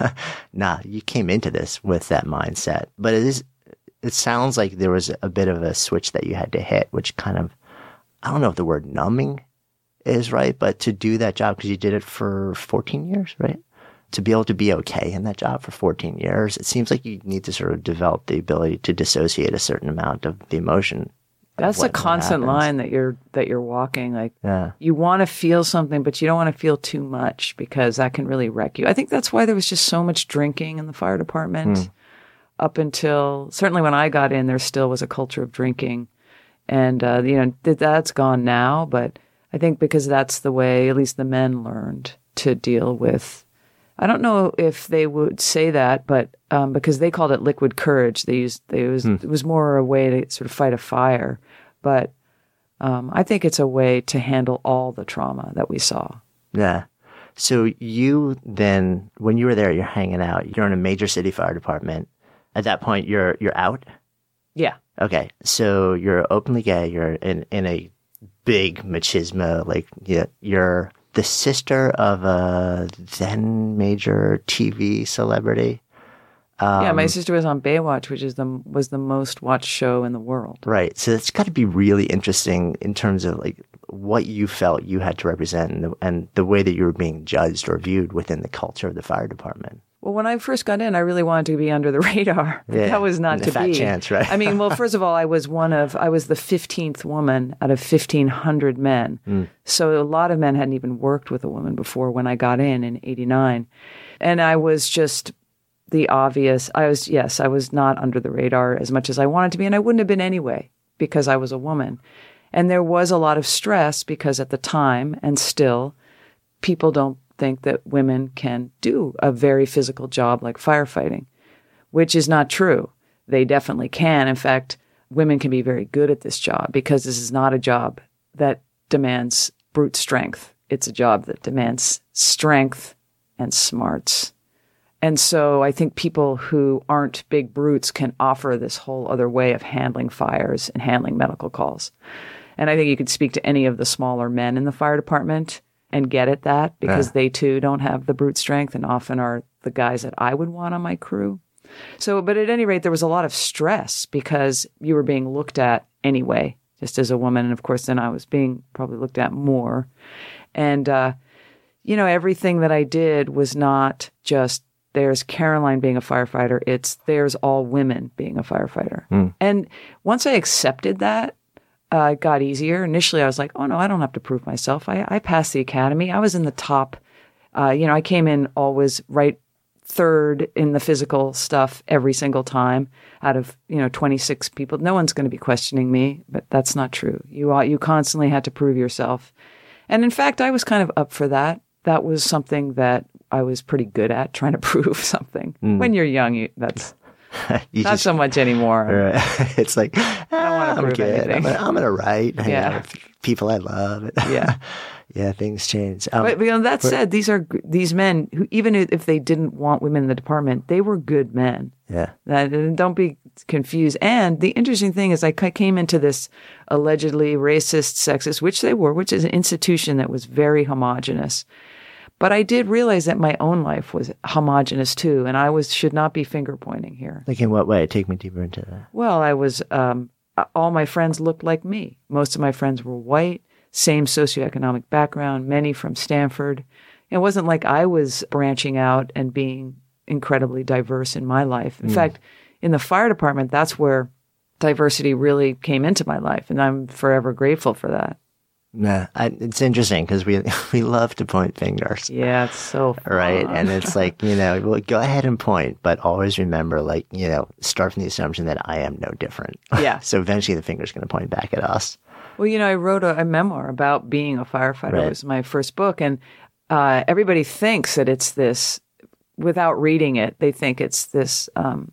nah, you came into this with that mindset. But it is, it sounds like there was a bit of a switch that you had to hit, which kind of, I don't know if the word numbing is right, but to do that job, because you did it for fourteen years, right? To be able to be okay in that job for fourteen years, it seems like you need to sort of develop the ability to dissociate a certain amount of the emotion. That's a constant line that you're that you're walking. Like, yeah. You want to feel something, but you don't want to feel too much because that can really wreck you. I think that's why there was just so much drinking in the fire department. Hmm. Up until, certainly when I got in, there still was a culture of drinking. And, uh, you know, th- that's gone now. But I think because that's the way, at least the men learned to deal with. I don't know if they would say that, but um, because they called it liquid courage, they used they was hmm. it was more a way to sort of fight a fire. But um, I think it's a way to handle all the trauma that we saw. Yeah. So you then, when you were there, you're hanging out. You're in a major city fire department. At that point, you're you're out. Yeah. Okay. So you're openly gay. You're in in a big machismo. Like yeah, you're the sister of a then major T V celebrity. Um, yeah, my sister was on Baywatch, which is the was the most watched show in the world. Right. So it's got to be really interesting in terms of like what you felt you had to represent and the, and the way that you were being judged or viewed within the culture of the fire department. Well, when I first got in, I really wanted to be under the radar. Yeah, that was not the to fat be. Chance, right? I mean, well, first of all, I was one of, I was the fifteenth woman out of fifteen hundred men. Mm. So a lot of men hadn't even worked with a woman before when I got in in eighty-nine. And I was just the obvious, I was, yes, I was not under the radar as much as I wanted to be. And I wouldn't have been anyway because I was a woman. And there was a lot of stress because at the time, and still, people don't think that women can do a very physical job like firefighting, which is not true. They definitely can. In fact, women can be very good at this job because this is not a job that demands brute strength. It's a job that demands strength and smarts. And so I think people who aren't big brutes can offer this whole other way of handling fires and handling medical calls. And I think you could speak to any of the smaller men in the fire department and get at that because yeah. they too don't have the brute strength and often are the guys that I would want on my crew. So, but at any rate, there was a lot of stress because you were being looked at anyway, just as a woman. And of course, then I was being probably looked at more. And, uh, you know, everything that I did was not just there's Caroline being a firefighter. It's there's all women being a firefighter. Mm. And once I accepted that, Uh, it got easier. Initially, I was like, oh, no, I don't have to prove myself. I, I passed the academy. I was in the top. Uh, you know, I came in always right third in the physical stuff every single time out of, you know, twenty-six people. No one's going to be questioning me, but that's not true. You uh, you constantly had to prove yourself. And in fact, I was kind of up for that. That was something that I was pretty good at, trying to prove something. Mm. When you're young, you, that's... you Not just, so much anymore. Right. It's like, ah, I don't want to prove good. anything. I'm gonna, I'm gonna write. Yeah. Know, people I love. Yeah. Yeah, things change. Um, but, but you know, that said, these are these men who, even if they didn't want women in the department, they were good men. Yeah. That, don't be confused. And the interesting thing is, I came into this allegedly racist, sexist, which they were, which is an institution that was very homogenous. But I did realize that my own life was homogenous too, and I was should not be finger pointing here. Like in what way? Take me deeper into that. Well, I was, um, all my friends looked like me. Most of my friends were white, same socioeconomic background, many from Stanford. It wasn't like I was branching out and being incredibly diverse in my life. In mm. fact, in the fire department, that's where diversity really came into my life, and I'm forever grateful for that. Yeah, I, it's interesting because we we love to point fingers. Yeah, it's so fun. Right, and it's like, you know, well, go ahead and point, but always remember, like, you know, start from the assumption that I am no different. Yeah. So eventually the finger's going to point back at us. Well, you know, I wrote a, a memoir about being a firefighter. Right. It was my first book, and uh, everybody thinks that it's this, without reading it, they think it's this um,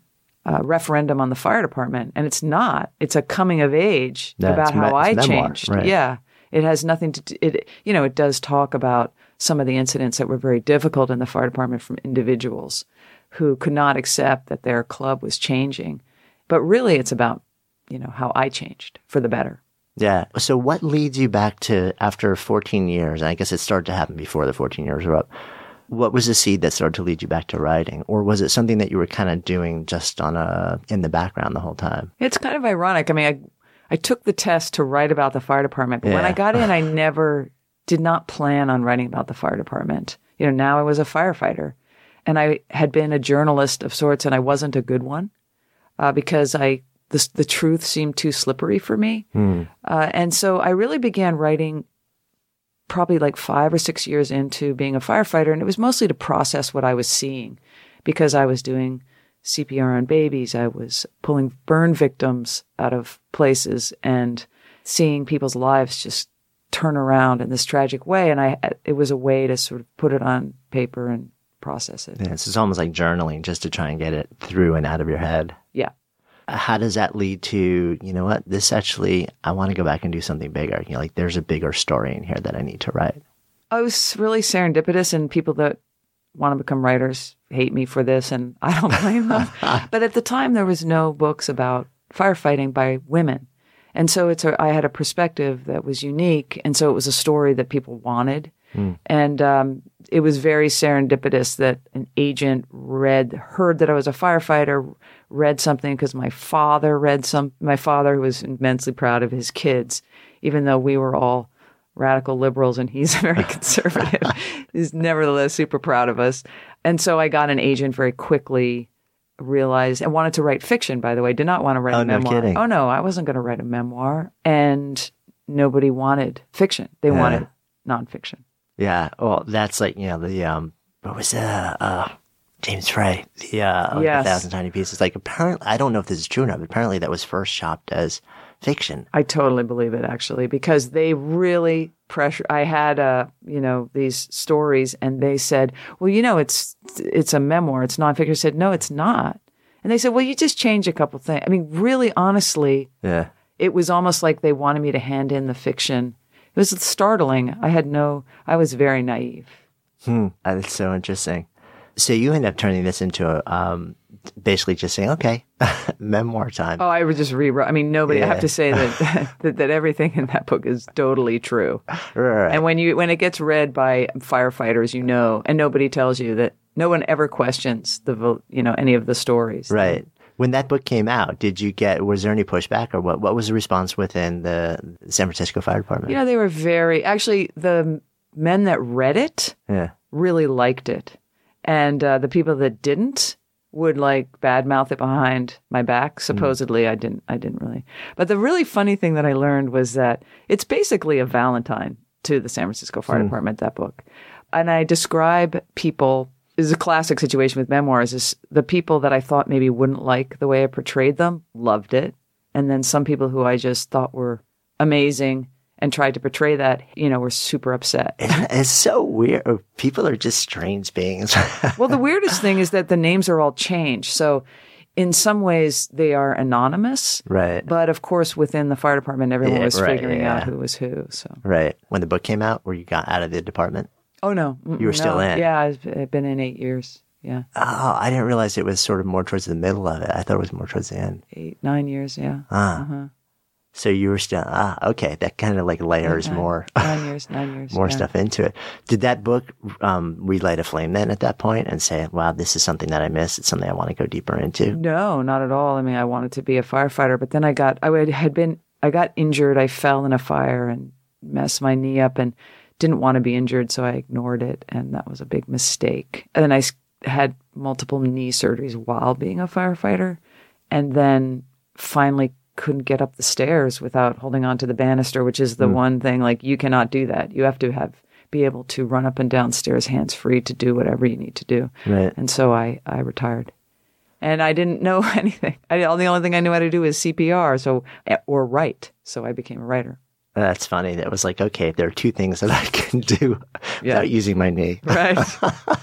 uh, referendum on the fire department. And it's not. It's a coming of age Yeah, about it's me- how I it's memoir, changed. right. Yeah. It has nothing to do, it, you know, it does talk about some of the incidents that were very difficult in the fire department from individuals who could not accept that their club was changing. But really, it's about, you know, how I changed for the better. Yeah. So what leads you back to, after fourteen years, and I guess it started to happen before the fourteen years were up, what was the seed that started to lead you back to writing? Or was it something that you were kind of doing just on a, in the background the whole time? It's kind of ironic. I mean, I, I took the test to write about the fire department, but when Yeah. I got in, I never did not plan on writing about the fire department. You know, now I was a firefighter, and I had been a journalist of sorts, and I wasn't a good one uh, because I the, the truth seemed too slippery for me. Hmm. Uh, and so I really began writing probably like five or six years into being a firefighter, and it was mostly to process what I was seeing because I was doing C P R on babies. I was pulling burn victims out of places and seeing people's lives just turn around in this tragic way. And I, it was a way to sort of put it on paper and process it. Yeah, so it's almost like journaling just to try and get it through and out of your head. Yeah. How does that lead to, you know what, this actually, I want to go back and do something bigger. You know, like there's a bigger story in here that I need to write. I was really serendipitous, and people that want to become writers hate me for this, and I don't blame them. But at the time, there was no books about firefighting by women. And so it's a, I had a perspective that was unique, and so it was a story that people wanted. Mm. And um, it was very serendipitous that an agent read, heard that I was a firefighter, read something because my father read some, my father was immensely proud of his kids, even though we were all radical liberals and he's very conservative. He's nevertheless super proud of us. And so I got an agent very quickly, realized, and wanted to write fiction, by the way. Did not want to write oh, a memoir. No kidding. Oh, no, I wasn't going to write a memoir. And nobody wanted fiction. They yeah. wanted nonfiction. Yeah. Well, that's like, you know, the, um, what was uh, uh James Frey, the, uh, yes. the Thousand Tiny Pieces. Like apparently, I don't know if this is true or not, but apparently that was first shopped as fiction. I totally believe it, actually, because they really pressure. I had, uh, you know, these stories, and they said, "Well, you know, it's it's a memoir. It's nonfiction." I said, "No, it's not." And they said, "Well, you just change a couple things." I mean, really, honestly, yeah, it was almost like they wanted me to hand in the fiction. It was startling. I had no. I was very naive. Hmm. That's so interesting. So you end up turning this into a, um, basically just saying, okay, memoir time. Oh, I would just rewrite. I mean, nobody, Yeah. I have to say that, that that everything in that book is totally true. Right. And when you when it gets read by firefighters, you know, and nobody tells you that, no one ever questions the, vo- you know, any of the stories. Right. When that book came out, did you get, was there any pushback, or what, what was the response within the San Francisco Fire Department? You know, they were very, actually, the men that read it Yeah. really liked it. And uh, the people that didn't would like badmouth it behind my back. Supposedly, mm. I didn't. I didn't really. But the really funny thing that I learned was that it's basically a Valentine to the San Francisco Fire mm. Department. That book, and I describe people. This is a classic situation with memoirs. Is the people that I thought maybe wouldn't like the way I portrayed them loved it, and then some people who I just thought were amazing and tried to portray that, you know, were super upset. It's so weird. People are just strange beings. Well, the weirdest thing is that the names are all changed. So in some ways they are anonymous. Right. But of course, within the fire department, everyone Yeah, was right, figuring yeah. out who was who. So Right. When the book came out, where you got out of the department? Oh, no. Mm-mm, You were still no. in? Yeah, I've, I've been in eight years. Yeah. Oh, I didn't realize it was sort of more towards the middle of it. I thought it was more towards the end. Eight, nine years, yeah. Ah. Uh-huh. So you were still, ah, okay. That kind of like layers Nine, more. Nine years, nine years. more yeah. stuff into it. Did that book um, relight a flame then at that point and say, wow, this is something that I missed. It's something I want to go deeper into? No, not at all. I mean, I wanted to be a firefighter, but then I got, I would- had been, I got injured. I fell in a fire and messed my knee up and didn't want to be injured, so I ignored it. And that was a big mistake. And then I s- had multiple knee surgeries while being a firefighter. And then finally couldn't get up the stairs without holding on to the banister, which is the mm. one thing, like, you cannot do that. You have to have be able to run up and down stairs hands-free to do whatever you need to do. Right. And so I, I retired. And I didn't know anything. I, the only thing I knew how to do is C P R, so or write. So I became a writer. That's funny. That was like, okay, there are two things that I can do Yeah. without using my knee. Right.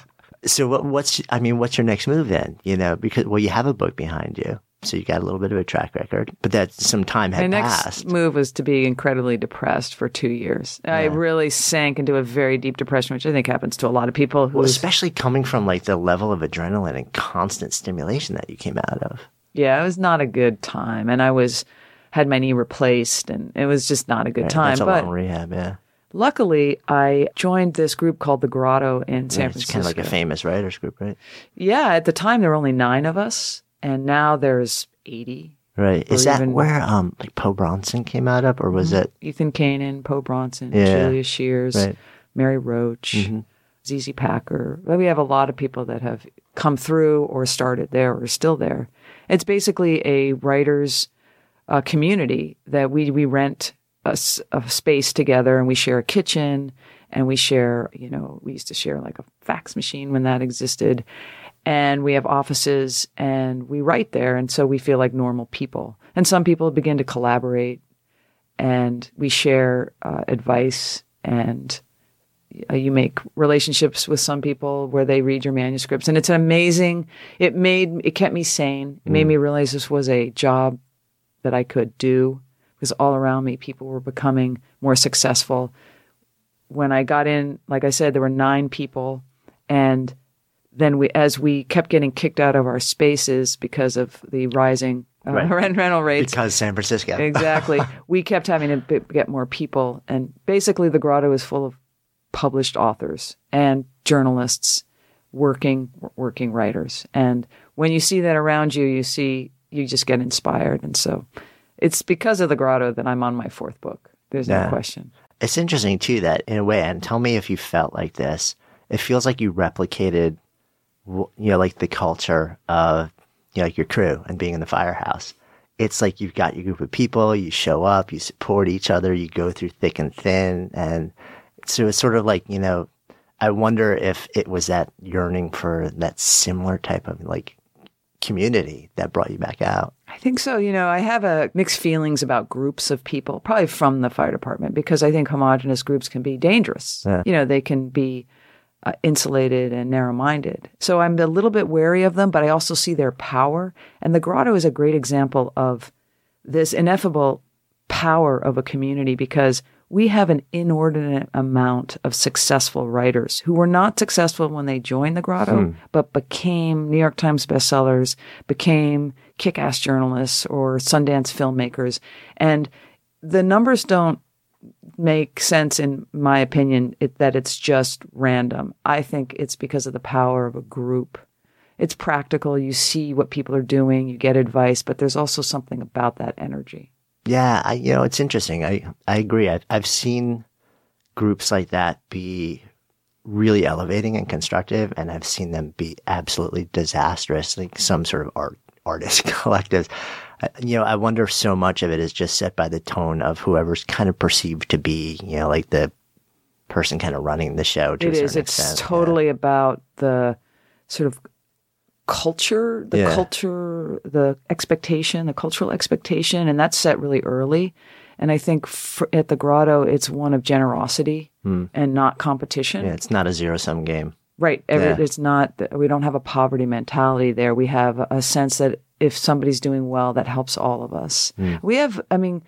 So what, what's, I mean, what's your next move then? You know, because, well, you have a book behind you. So you got a little bit of a track record, but that some time had My passed. next move was to be incredibly depressed for two years. Yeah. I really sank into a very deep depression, which I think happens to a lot of people. Who well, especially coming from like the level of adrenaline and constant stimulation that you came out of. Yeah, it was not a good time. And I was, had my knee replaced and it was just not a good Right, time. That's a but long rehab, yeah. luckily, I joined this group called The Grotto in San Yeah, it's Francisco. kind of like a famous writers group, right? Yeah, at the time there were only nine of us. And now there's eighty. Right. Is or that even- where um like Poe Bronson came out of, or was it? Ethan Kanan, Poe Bronson, Yeah. Julia Shears, Right. Mary Roach, Mm-hmm. Z Z Packer. Well, we have a lot of people that have come through or started there or are still there. It's basically a writers' uh, community that we we rent a, s- a space together and we share a kitchen and we share, you know, we used to share like a fax machine when that existed. And we have offices and we write there. And so we feel like normal people. And some people begin to collaborate and we share uh, advice and uh, you make relationships with some people where they read your manuscripts. And it's amazing. It made, it kept me sane. It made me realize this was a job that I could do because all around me, people were becoming more successful. When I got in, like I said, there were nine people and then we, as we kept getting kicked out of our spaces because of the rising uh, Right. rent rental rates. Because San Francisco. Exactly. We kept having to b- get more people. And basically the Grotto is full of published authors and journalists, working, working writers. And when you see that around you, you see, you just get inspired. And so it's because of the Grotto that I'm on my fourth book. There's Yeah. no question. It's interesting too that in a way, and tell me if you felt like this, it feels like you replicated, you know, like the culture of, you know, like your crew and being in the firehouse. It's like you've got your group of people, you show up, you support each other, you go through thick and thin. And so it's sort of like, you know, I wonder if it was that yearning for that similar type of like community that brought you back out. I think so. You know, I have a mixed feelings about groups of people, probably from the fire department, because I think homogenous groups can be dangerous. Yeah. You know, they can be uh, insulated and narrow-minded. So I'm a little bit wary of them, but I also see their power. And the Grotto is a great example of this ineffable power of a community because we have an inordinate amount of successful writers who were not successful when they joined the Grotto, hmm. but became New York Times bestsellers, became kick-ass journalists or Sundance filmmakers. And the numbers don't make sense, in my opinion, it, that it's just random. I think it's because of the power of a group. It's practical. You see what people are doing, you get advice, but there's also something about that energy. Yeah, I, you know, it's interesting. I, I agree. I've, I've seen groups like that be really elevating and constructive, and I've seen them be absolutely disastrous, like some sort of art artist collectives. I, you know, I wonder if so much of it is just set by the tone of whoever's kind of perceived to be, you know, like the person kind of running the show to it a certain is. It's extent. totally yeah. about the sort of culture, the Yeah. culture, the expectation, the cultural expectation, and that's set really early. And I think for, at the Grotto, it's one of generosity Hmm. and not competition. Yeah, it's not a zero-sum game. Right. Every, Yeah. It's not, we don't have a poverty mentality there. We have a sense that if somebody's doing well, that helps all of us. Mm. We have, I mean,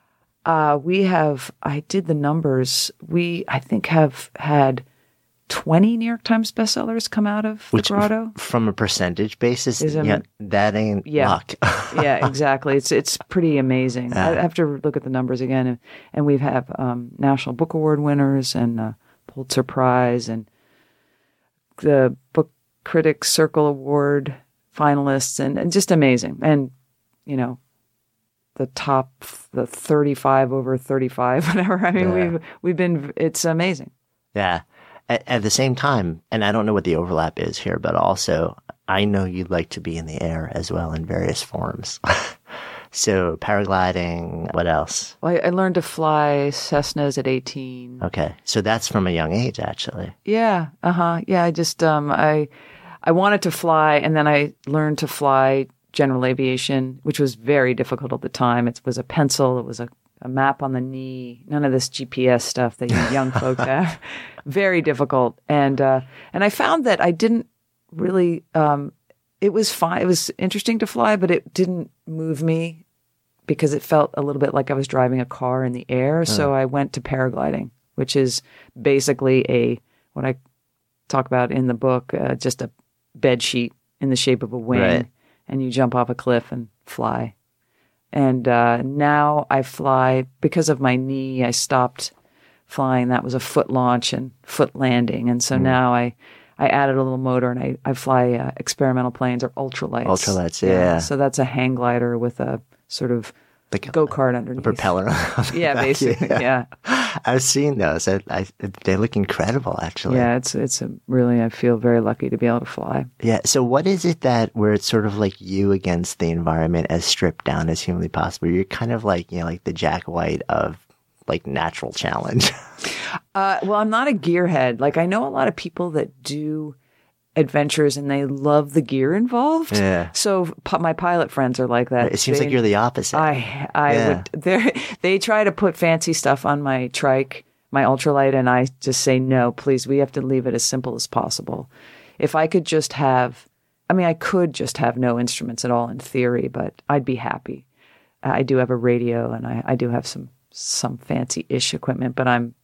uh, we have, I did the numbers. We, I think, have had twenty New York Times bestsellers come out of the Which, Grotto. f- from a percentage basis, Is a- yeah, that ain't Yeah. luck. Yeah, exactly. It's it's pretty amazing. Yeah. I have to look at the numbers again. And, and we have um, National Book Award winners and uh, Pulitzer Prize and the Book Critics Circle Award finalists and, and just amazing. And, you know, the top, the thirty-five over thirty-five, whatever. I mean, Yeah. we've, we've been, it's amazing. Yeah. At, at the same time, and I don't know what the overlap is here, but also I know you'd like to be in the air as well in various forms. So paragliding, what else? Well, I, I learned to fly Cessnas at eighteen. Okay. So that's from a young age, actually. Yeah. Uh-huh. Yeah. I just, um, I, I wanted to fly and then I learned to fly general aviation, which was very difficult at the time. It was a pencil. It was a, a map on the knee, none of this G P S stuff that you young folks have. Very difficult. And uh, and I found that I didn't really, um, it was fine. It was interesting to fly, but it didn't move me because it felt a little bit like I was driving a car in the air. So I went to paragliding, which is basically a, what I talk about in the book, uh, just a bed sheet in the shape of a wing, Right. and you jump off a cliff and fly. And uh, now I fly, because of my knee, I stopped flying. That was a foot launch and foot landing. And so mm. now I, I added a little motor, and I, I fly uh, experimental planes or ultralights. Ultralights, yeah. yeah. So that's a hang glider with a sort of like go-kart underneath. A propeller. yeah, basically, yeah. yeah. I've seen those. I, I, they look incredible, actually. Yeah, it's it's a really, I feel very lucky to be able to fly. Yeah, so what is it that, where it's sort of like you against the environment as stripped down as humanly possible? You're kind of like, you know, like the Jack White of like natural challenge. uh, well, I'm not a gearhead. Like, I know a lot of people that do adventures and they love the gear involved. Yeah. So p- my pilot friends are like that. It seems they, like you're the opposite. I I yeah. would they they try to put fancy stuff on my trike, my ultralight, and I just say no, please. We have to leave it as simple as possible. If I could just have, I mean, I could just have no instruments at all in theory, but I'd be happy. I do have a radio, and I, I do have some some fancy-ish equipment, but I'm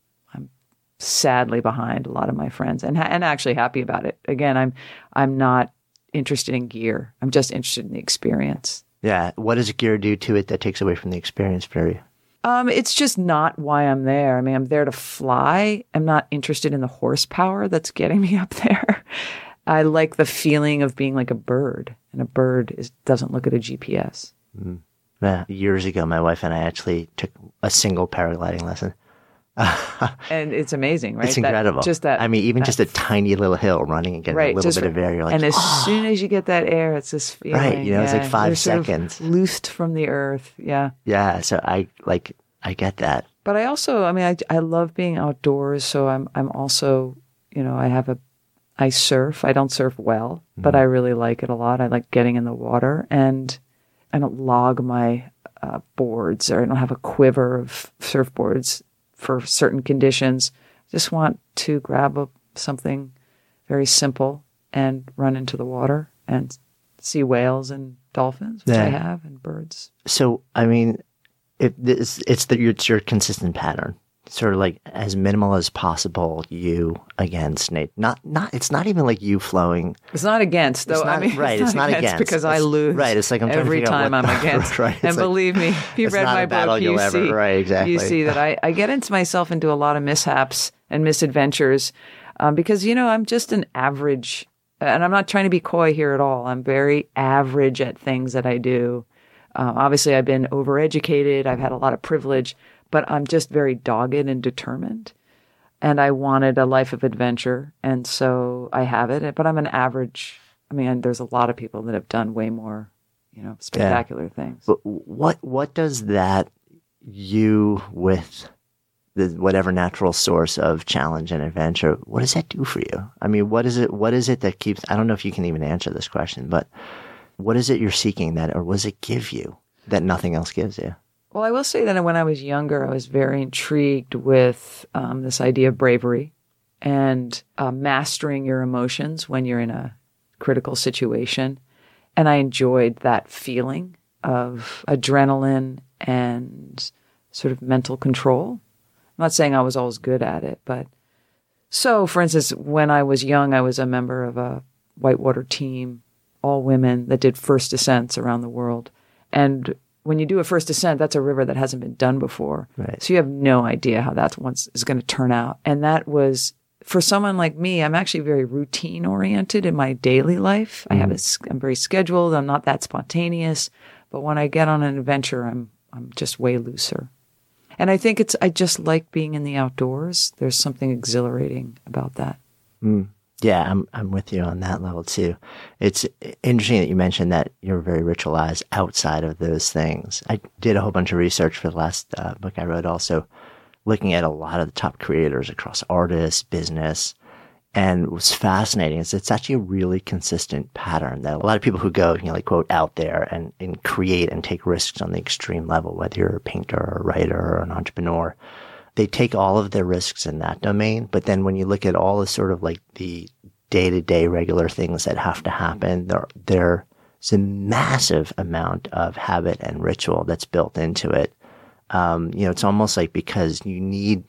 sadly behind a lot of my friends, and and actually happy about it. Again, I'm I'm not interested in gear. I'm just interested in the experience. Yeah. What does gear do to it that takes away from the experience for you? Um, it's just not why I'm there. I mean, I'm there to fly. I'm not interested in the horsepower that's getting me up there. I like the feeling of being like a bird, and a bird is, doesn't look at a G P S. Mm. Yeah. Years ago, my wife and I actually took a single paragliding lesson. And it's amazing, right? It's incredible. That, just that. I mean, even that, just a tiny little hill running and getting right, a little just, bit of air, you're like, and as oh. soon as you get that air, it's this feeling. Right, you know, yeah, it's like five you're sort seconds. Of loosed from the earth, yeah. Yeah, so I like, I get that. But I also, I mean, I, I love being outdoors, so I'm I'm also, you know, I have a, I surf. I don't surf well, mm. but I really like it a lot. I like getting in the water, and I don't log my uh, boards, or I don't have a quiver of surfboards for certain conditions. Just want to grab a, something very simple and run into the water and see whales and dolphins, which yeah. I have, and birds. So, I mean, it, it's, it's, the, it's your consistent pattern. Sort of like as minimal as possible, you against Nate. Not, not, it's not even like you flowing. It's not against, though. It's not, I mean, right, it's, it's not against, against. because it's, I lose. Right, it's like I'm trying every to figure time out what, I'm against. right, and like, believe me, if you've read my book, you ever. see, right, exactly. you see that I, I get into myself into a lot of mishaps and misadventures um, because, you know, I'm just an average, and I'm not trying to be coy here at all. I'm very average at things that I do. Uh, obviously, I've been overeducated. I've had a lot of privilege, but I'm just very dogged and determined. And I wanted a life of adventure, and so I have it. But I'm an average. I mean, there's a lot of people that have done way more, you know, spectacular yeah. things. But what what does that you with the whatever natural source of challenge and adventure? What does that do for you? I mean, what is it? What is it that keeps? I don't know if you can even answer this question, but what is it you're seeking that, or what does it give you that nothing else gives you? Well, I will say that when I was younger, I was very intrigued with um, this idea of bravery and uh, mastering your emotions when you're in a critical situation. And I enjoyed that feeling of adrenaline and sort of mental control. I'm not saying I was always good at it, but so, for instance, when I was young, I was a member of a whitewater team, all women, that did first descents around the world. And when you do a first descent, that's a river that hasn't been done before. Right. So you have no idea how that once is going to turn out. And that was, for someone like me, I'm actually very routine oriented in my daily life. Mm. I have a, I'm very scheduled. I'm not that spontaneous. But when I get on an adventure, I'm I'm just way looser. And I think it's, I just like being in the outdoors. There's something exhilarating about that. Mm. Yeah, I'm I'm with you on that level too. It's interesting that you mentioned that you're very ritualized outside of those things. I did a whole bunch of research for the last uh, book I wrote, also looking at a lot of the top creators across artists, business, And what's fascinating is it's actually a really consistent pattern that a lot of people who go, you know, like quote, out there and, and create and take risks on the extreme level, whether you're a painter or a writer or an entrepreneur, they take all of their risks in that domain. But then when you look at all the sort of like the day-to-day regular things that have to happen, there, there's a massive amount of habit and ritual that's built into it. Um, you know, it's almost like because you need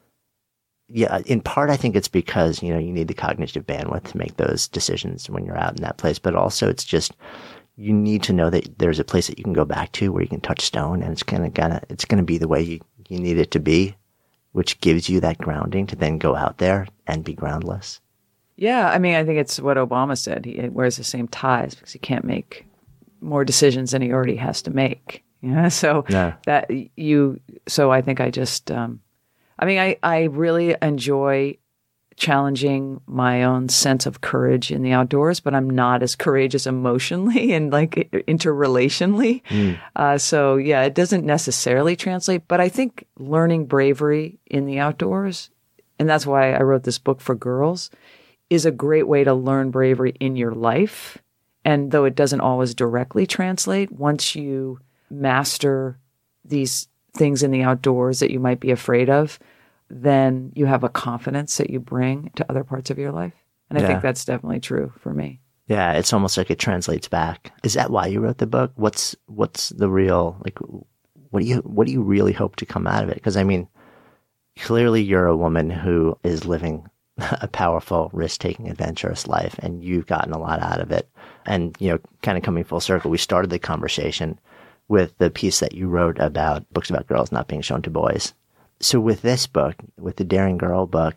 Yeah, in part, I think it's because, you know, you need the cognitive bandwidth to make those decisions when you're out in that place. But also it's just, you need to know that there's a place that you can go back to where you can touch stone, and it's going to gonna, it's going to be the way you, you need it to be, which gives you that grounding to then go out there and be groundless. Yeah. I mean, I think it's what Obama said. He wears the same ties because he can't make more decisions than he already has to make. Yeah. So No. that you, so I think I just, um, I mean, I, I really enjoy challenging my own sense of courage in the outdoors, but I'm not as courageous emotionally and like interrelationally. Mm. Uh, so yeah, it doesn't necessarily translate, but I think learning bravery in the outdoors, and that's why I wrote this book for girls, is a great way to learn bravery in your life. And though it doesn't always directly translate, once you master these things in the outdoors that you might be afraid of, then you have a confidence that you bring to other parts of your life. And I yeah. think that's definitely true for me. Yeah, it's almost like it translates back. Is that why you wrote the book? What's what's the real, like, what do you what do you really hope to come out of it? Because, I mean, clearly you're a woman who is living a powerful, risk-taking, adventurous life, and you've gotten a lot out of it. And, you know, kind of coming full circle, we started the conversation with the piece that you wrote about books about girls not being shown to boys. So with this book, with the Daring Girl book,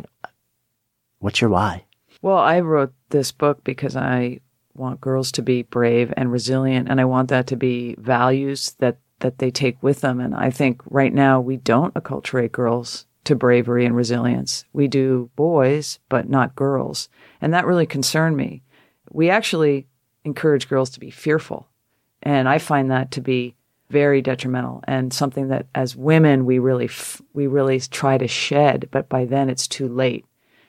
what's your why? Well, I wrote this book because I want girls to be brave and resilient, and I want that to be values that, that they take with them. And I think right now we don't acculturate girls to bravery and resilience. We do boys, but not girls. And that really concerned me. We actually encourage girls to be fearful. And I find that to be very detrimental and something that as women, we really, f- we really try to shed, but by then it's too late.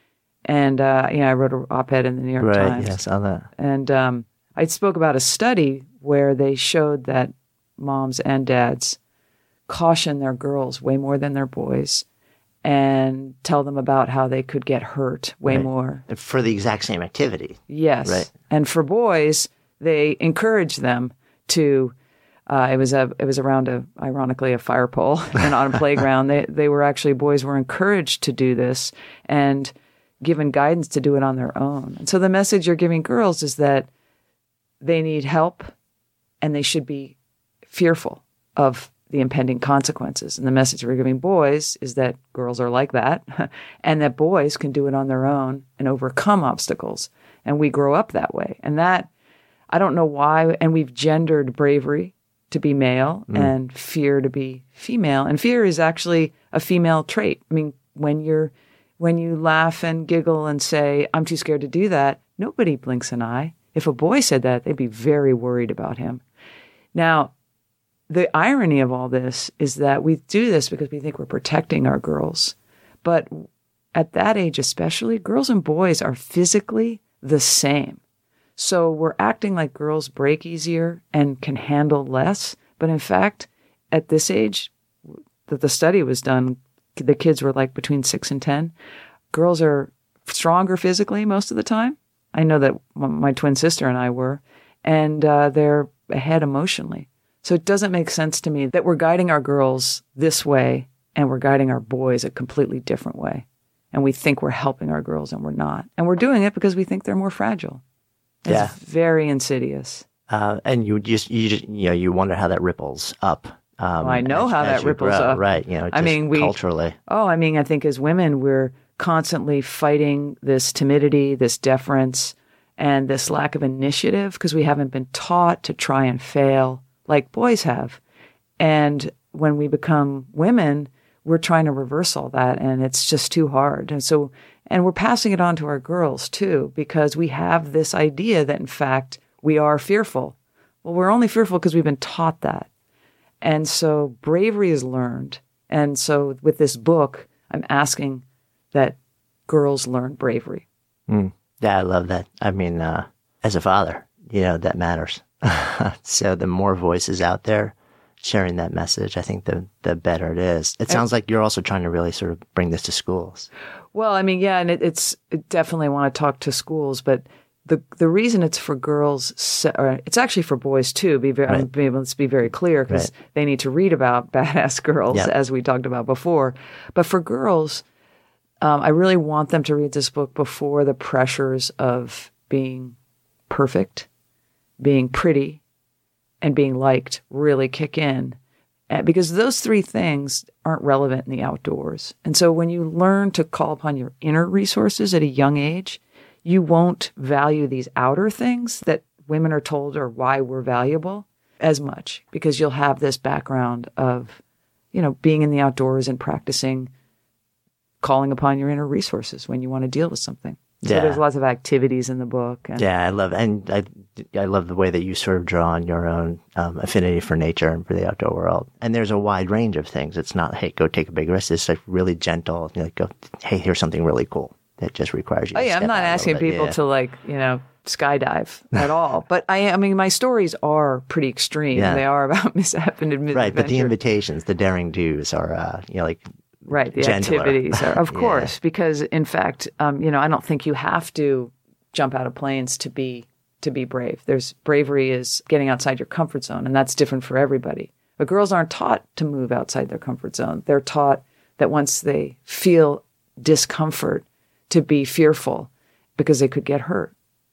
And, uh, you know, I wrote an op-ed in the New York right, Times. Right, yeah, I saw that. And um, I spoke about a study where they showed that moms and dads caution their girls way more than their boys and tell them about how they could get hurt way right. more. For the exact same activity. Yes. Right. And for boys, they encourage them to, uh, it was a, it was around a, ironically, a fire pole and on a playground. They, they were actually, boys were encouraged to do this and given guidance to do it on their own. And so the message you're giving girls is that they need help and they should be fearful of the impending consequences. And the message we're giving boys is that girls are like that and that boys can do it on their own and overcome obstacles. And we grow up that way. And that, I don't know why, and we've gendered bravery to be male mm. and fear to be female. And fear is actually a female trait. I mean, when you're, when you laugh and giggle and say, I'm too scared to do that, nobody blinks an eye. If a boy said that, they'd be very worried about him. Now, the irony of all this is that we do this because we think we're protecting our girls. But at that age especially, girls and boys are physically the same. So we're acting like girls break easier and can handle less. But in fact, at this age that the study was done, the kids were like between six and ten. Girls are stronger physically most of the time. I know that my twin sister and I were. And uh, they're ahead emotionally. So it doesn't make sense to me that we're guiding our girls this way and we're guiding our boys a completely different way. And we think we're helping our girls and we're not. And we're doing it because we think they're more fragile. It's yeah. very insidious. Uh, and you just, you just, you know, you wonder how that ripples up. Um, well, I know as, how as that ripples grow, up. Right. You know, just I mean, we, culturally. Oh, I mean, I think as women, we're constantly fighting this timidity, this deference, and this lack of initiative because we haven't been taught to try and fail like boys have. And when we become women, we're trying to reverse all that, and it's just too hard. And so, and we're passing it on to our girls too, because we have this idea that in fact we are fearful. Well, we're only fearful because we've been taught that. And so bravery is learned. And so with this book, I'm asking that girls learn bravery. Mm. Yeah, I love that. I mean, uh, as a father, you know, that matters. So the more voices out there sharing that message, I think the the better it is. It sounds like you're also trying to really sort of bring this to schools. Well, I mean, yeah, and it, it's it definitely want to talk to schools, but the the reason it's for girls, or it's actually for boys too. Be very, right. I'm, let's be very clear, because right. they need to read about badass girls, yep. as we talked about before. But for girls, um, I really want them to read this book before the pressures of being perfect, being pretty, and being liked really kick in. Because those three things aren't relevant in the outdoors. And so when you learn to call upon your inner resources at a young age, you won't value these outer things that women are told are why we're valuable as much, because you'll have this background of, you know, being in the outdoors and practicing calling upon your inner resources when you want to deal with something. So yeah. there's lots of activities in the book. And yeah, I love and I I love the way that you sort of draw on your own um, affinity for nature and for the outdoor world. And there's a wide range of things. It's not, hey, go take a big risk. It's like really gentle. You know, like, go, hey, here's something really cool that just requires you. Oh to yeah, step I'm not out asking people yeah. to like you know skydive at all. But I, I mean, my stories are pretty extreme. Yeah. They are about mishap and adventure. Right, but the invitations, the daring do's are, uh, you know, like. Right, the gentler. activities are, of yeah. course, because in fact, um, you know, I don't think you have to jump out of planes to be to be brave. There's bravery is getting outside your comfort zone, and that's different for everybody. But girls aren't taught to move outside their comfort zone. They're taught that once they feel discomfort, to be fearful because they could get hurt.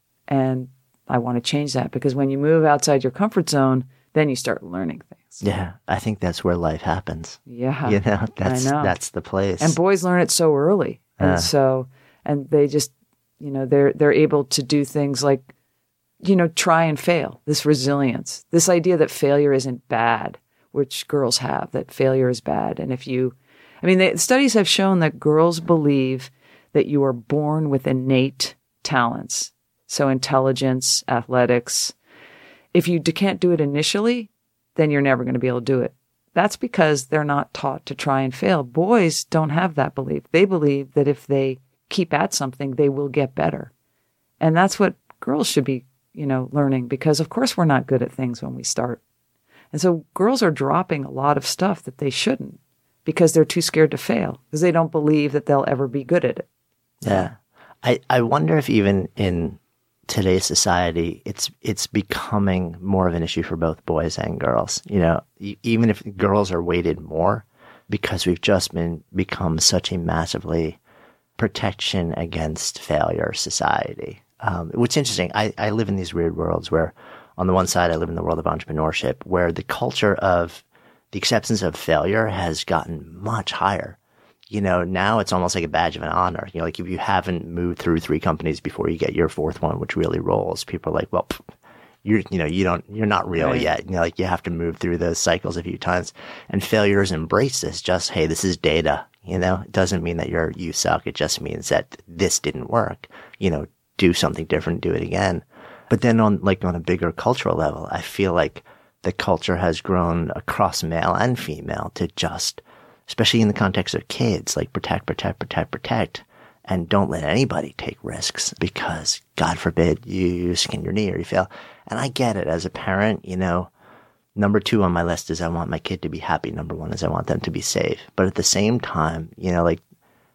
And I want to change that, because when you move outside your comfort zone, then you start learning things. Yeah, I think that's where life happens. Yeah. You know, that's I know. that's the place. And boys learn it so early. And uh. so, and they just, you know, they're they're able to do things like, you know, try and fail. This resilience, this idea that failure isn't bad, which girls have, that failure is bad. And if you, I mean, the studies have shown that girls believe that you are born with innate talents. So intelligence, athletics. If you can't do it initially, then you're never going to be able to do it. That's because they're not taught to try and fail. Boys don't have that belief. They believe that if they keep at something, they will get better. And that's what girls should be, you know, learning, because of course we're not good at things when we start. And so girls are dropping a lot of stuff that they shouldn't, because they're too scared to fail, because they don't believe that they'll ever be good at it. Yeah. I, I wonder if even in today's society, it's it's becoming more of an issue for both boys and girls. You know, even if girls are weighted more, because we've just been become such a massively protection against failure society. Um, what's interesting, I, I live in these weird worlds where, on the one side, I live in the world of entrepreneurship, where the culture of the acceptance of failure has gotten much higher. You know, now it's almost like a badge of an honor. You know, like if you haven't moved through three companies before you get your fourth one, which really rolls, people are like, well, you're, you know, you don't, you're not real right. yet. You know, like you have to move through those cycles a few times. And failures embrace this. Just, hey, this is data. You know, it doesn't mean that you're, you suck. It just means that this didn't work. You know, do something different, do it again. But then on like on a bigger cultural level, I feel like the culture has grown across male and female to just, especially in the context of kids, like protect, protect, protect, protect, and don't let anybody take risks, because God forbid you skin your knee or you fail. And I get it as a parent, you know, number two on my list is I want my kid to be happy. Number one is I want them to be safe. But at the same time, you know, like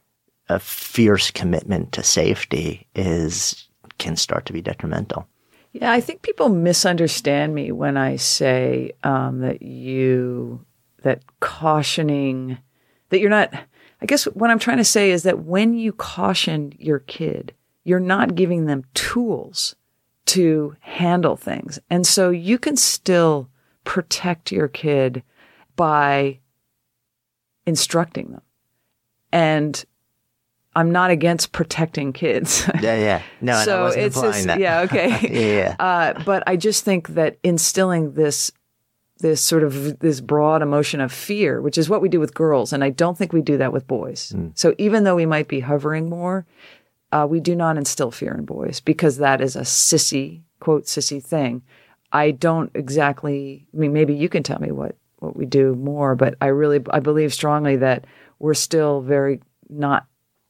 a fierce commitment to safety is, can start to be detrimental. Yeah, I think people misunderstand me when I say um, that you, that cautioning, that you're not, I guess what I'm trying to say is that when you caution your kid, you're not giving them tools to handle things. And so you can still protect your kid by instructing them. And I'm not against protecting kids. Yeah, yeah. No, so and I wasn't it's implying just, that. Yeah, okay. yeah. yeah. Uh, but I just think that instilling this this sort of this broad emotion of fear, which is what we do with girls, and I don't think we do that with boys. Mm. So even though we might be hovering more, uh, we do not instill fear in boys, because that is a sissy, quote, sissy thing. I don't exactly, I mean, maybe you can tell me what, what we do more, but I really, I believe strongly that we're still very not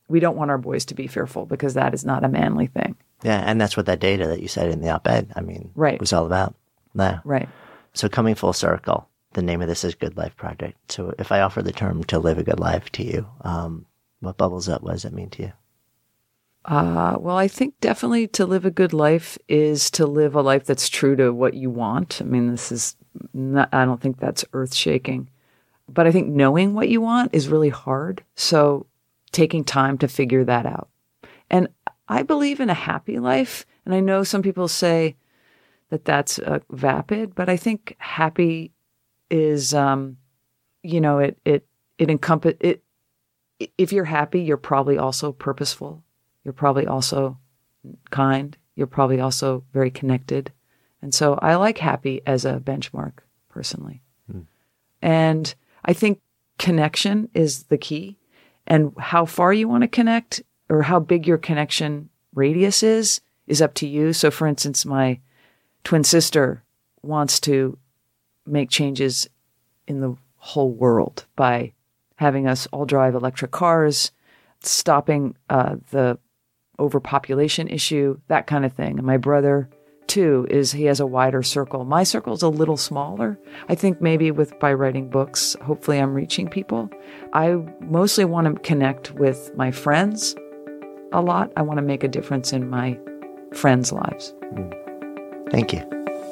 we don't want our boys to be fearful because that is not a manly thing. Yeah, and that's what that data that you said in the op-ed, I mean, right. was all about. Yeah. Right. So coming full circle, the name of this is Good Life Project. So if I offer the term to live a good life to you, um, what bubbles up? What does that mean to you? Uh, well, I think definitely to live a good life is to live a life that's true to what you want. I mean, this is not, I don't think that's earth shaking, but I think knowing what you want is really hard. So taking time to figure that out. And I believe in a happy life. And I know some people say that that's uh, vapid, but I think happy is, um, you know, it, it, it encompass it. If you're happy, you're probably also purposeful. You're probably also kind. You're probably also very connected. And so I like happy as a benchmark personally. Mm. And I think connection is the key. And how far you want to connect or how big your connection radius is, is up to you. So for instance, my twin sister wants to make changes in the whole world by having us all drive electric cars, stopping uh, the overpopulation issue, that kind of thing. And my brother, too, is he has a wider circle. My circle's a little smaller. I think maybe with by writing books, hopefully I'm reaching people. I mostly want to connect with my friends a lot. I want to make a difference in my friends' lives. Mm. Thank you.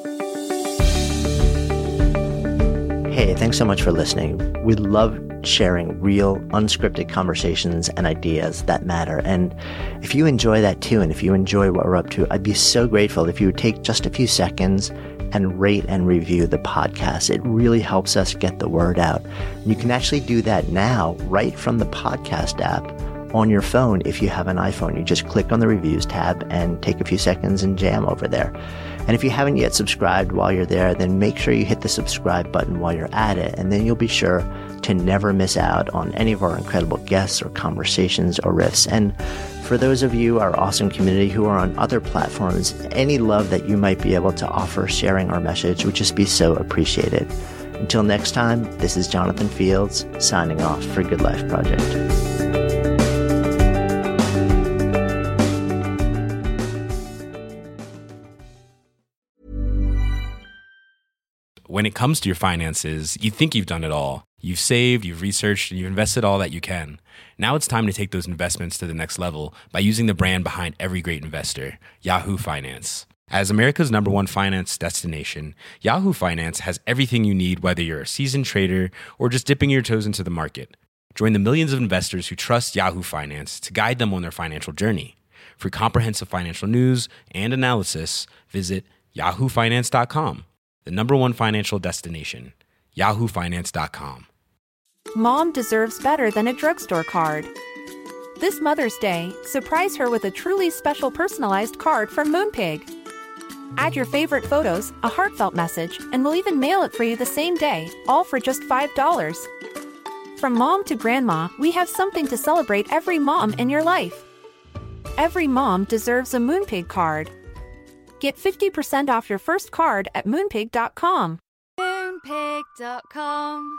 Hey, thanks so much for listening. We love sharing real, unscripted conversations and ideas that matter. And if you enjoy that too, and if you enjoy what we're up to, I'd be so grateful if you would take just a few seconds and rate and review the podcast. It really helps us get the word out. And you can actually do that now right from the podcast app on your phone. If you have an iPhone, you just click on the reviews tab and take a few seconds and jam over there. And if you haven't yet subscribed while you're there, then make sure you hit the subscribe button while you're at it. And then you'll be sure to never miss out on any of our incredible guests or conversations or riffs. And for those of you, our awesome community who are on other platforms, any love that you might be able to offer sharing our message would just be so appreciated. Until next time, this is Jonathan Fields signing off for Good Life Project. When it comes to your finances, you think you've done it all. You've saved, you've researched, and you've invested all that you can. Now it's time to take those investments to the next level by using the brand behind every great investor, Yahoo Finance. As America's number one finance destination, Yahoo Finance has everything you need, whether you're a seasoned trader or just dipping your toes into the market. Join the millions of investors who trust Yahoo Finance to guide them on their financial journey. For comprehensive financial news and analysis, visit yahoo finance dot com. The number one financial destination, yahoo finance dot com. Mom deserves better than a drugstore card. This Mother's Day, surprise her with a truly special personalized card from Moonpig. Add your favorite photos, a heartfelt message, and we'll even mail it for you the same day, all for just five dollars. From mom to grandma, we have something to celebrate every mom in your life. Every mom deserves a Moonpig card. Get fifty percent off your first card at moonpig dot com. moonpig dot com.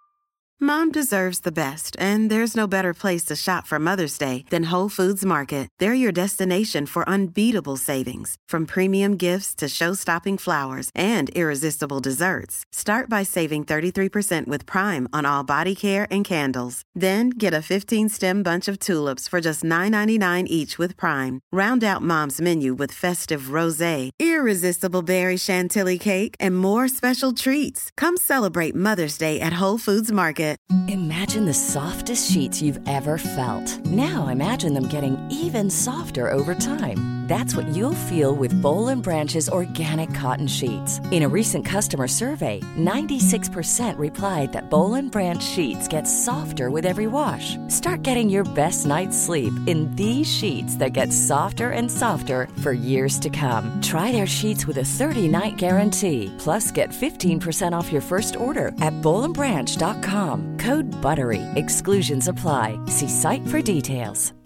Mom deserves the best, and there's no better place to shop for Mother's Day than Whole Foods Market. They're your destination for unbeatable savings, from premium gifts to show-stopping flowers and irresistible desserts. Start by saving thirty-three percent with Prime on all body care and candles. Then get a fifteen-stem bunch of tulips for just nine ninety-nine each with Prime. Round out Mom's menu with festive rosé, irresistible berry chantilly cake, and more special treats. Come celebrate Mother's Day at Whole Foods Market. Imagine the softest sheets you've ever felt. Now imagine them getting even softer over time. That's what you'll feel with Boll and Branch's organic cotton sheets. In a recent customer survey, ninety-six percent replied that Boll and Branch sheets get softer with every wash. Start getting your best night's sleep in these sheets that get softer and softer for years to come. Try their sheets with a thirty-night guarantee. Plus, get fifteen percent off your first order at boll and branch dot com. Code BUTTERY. Exclusions apply. See site for details.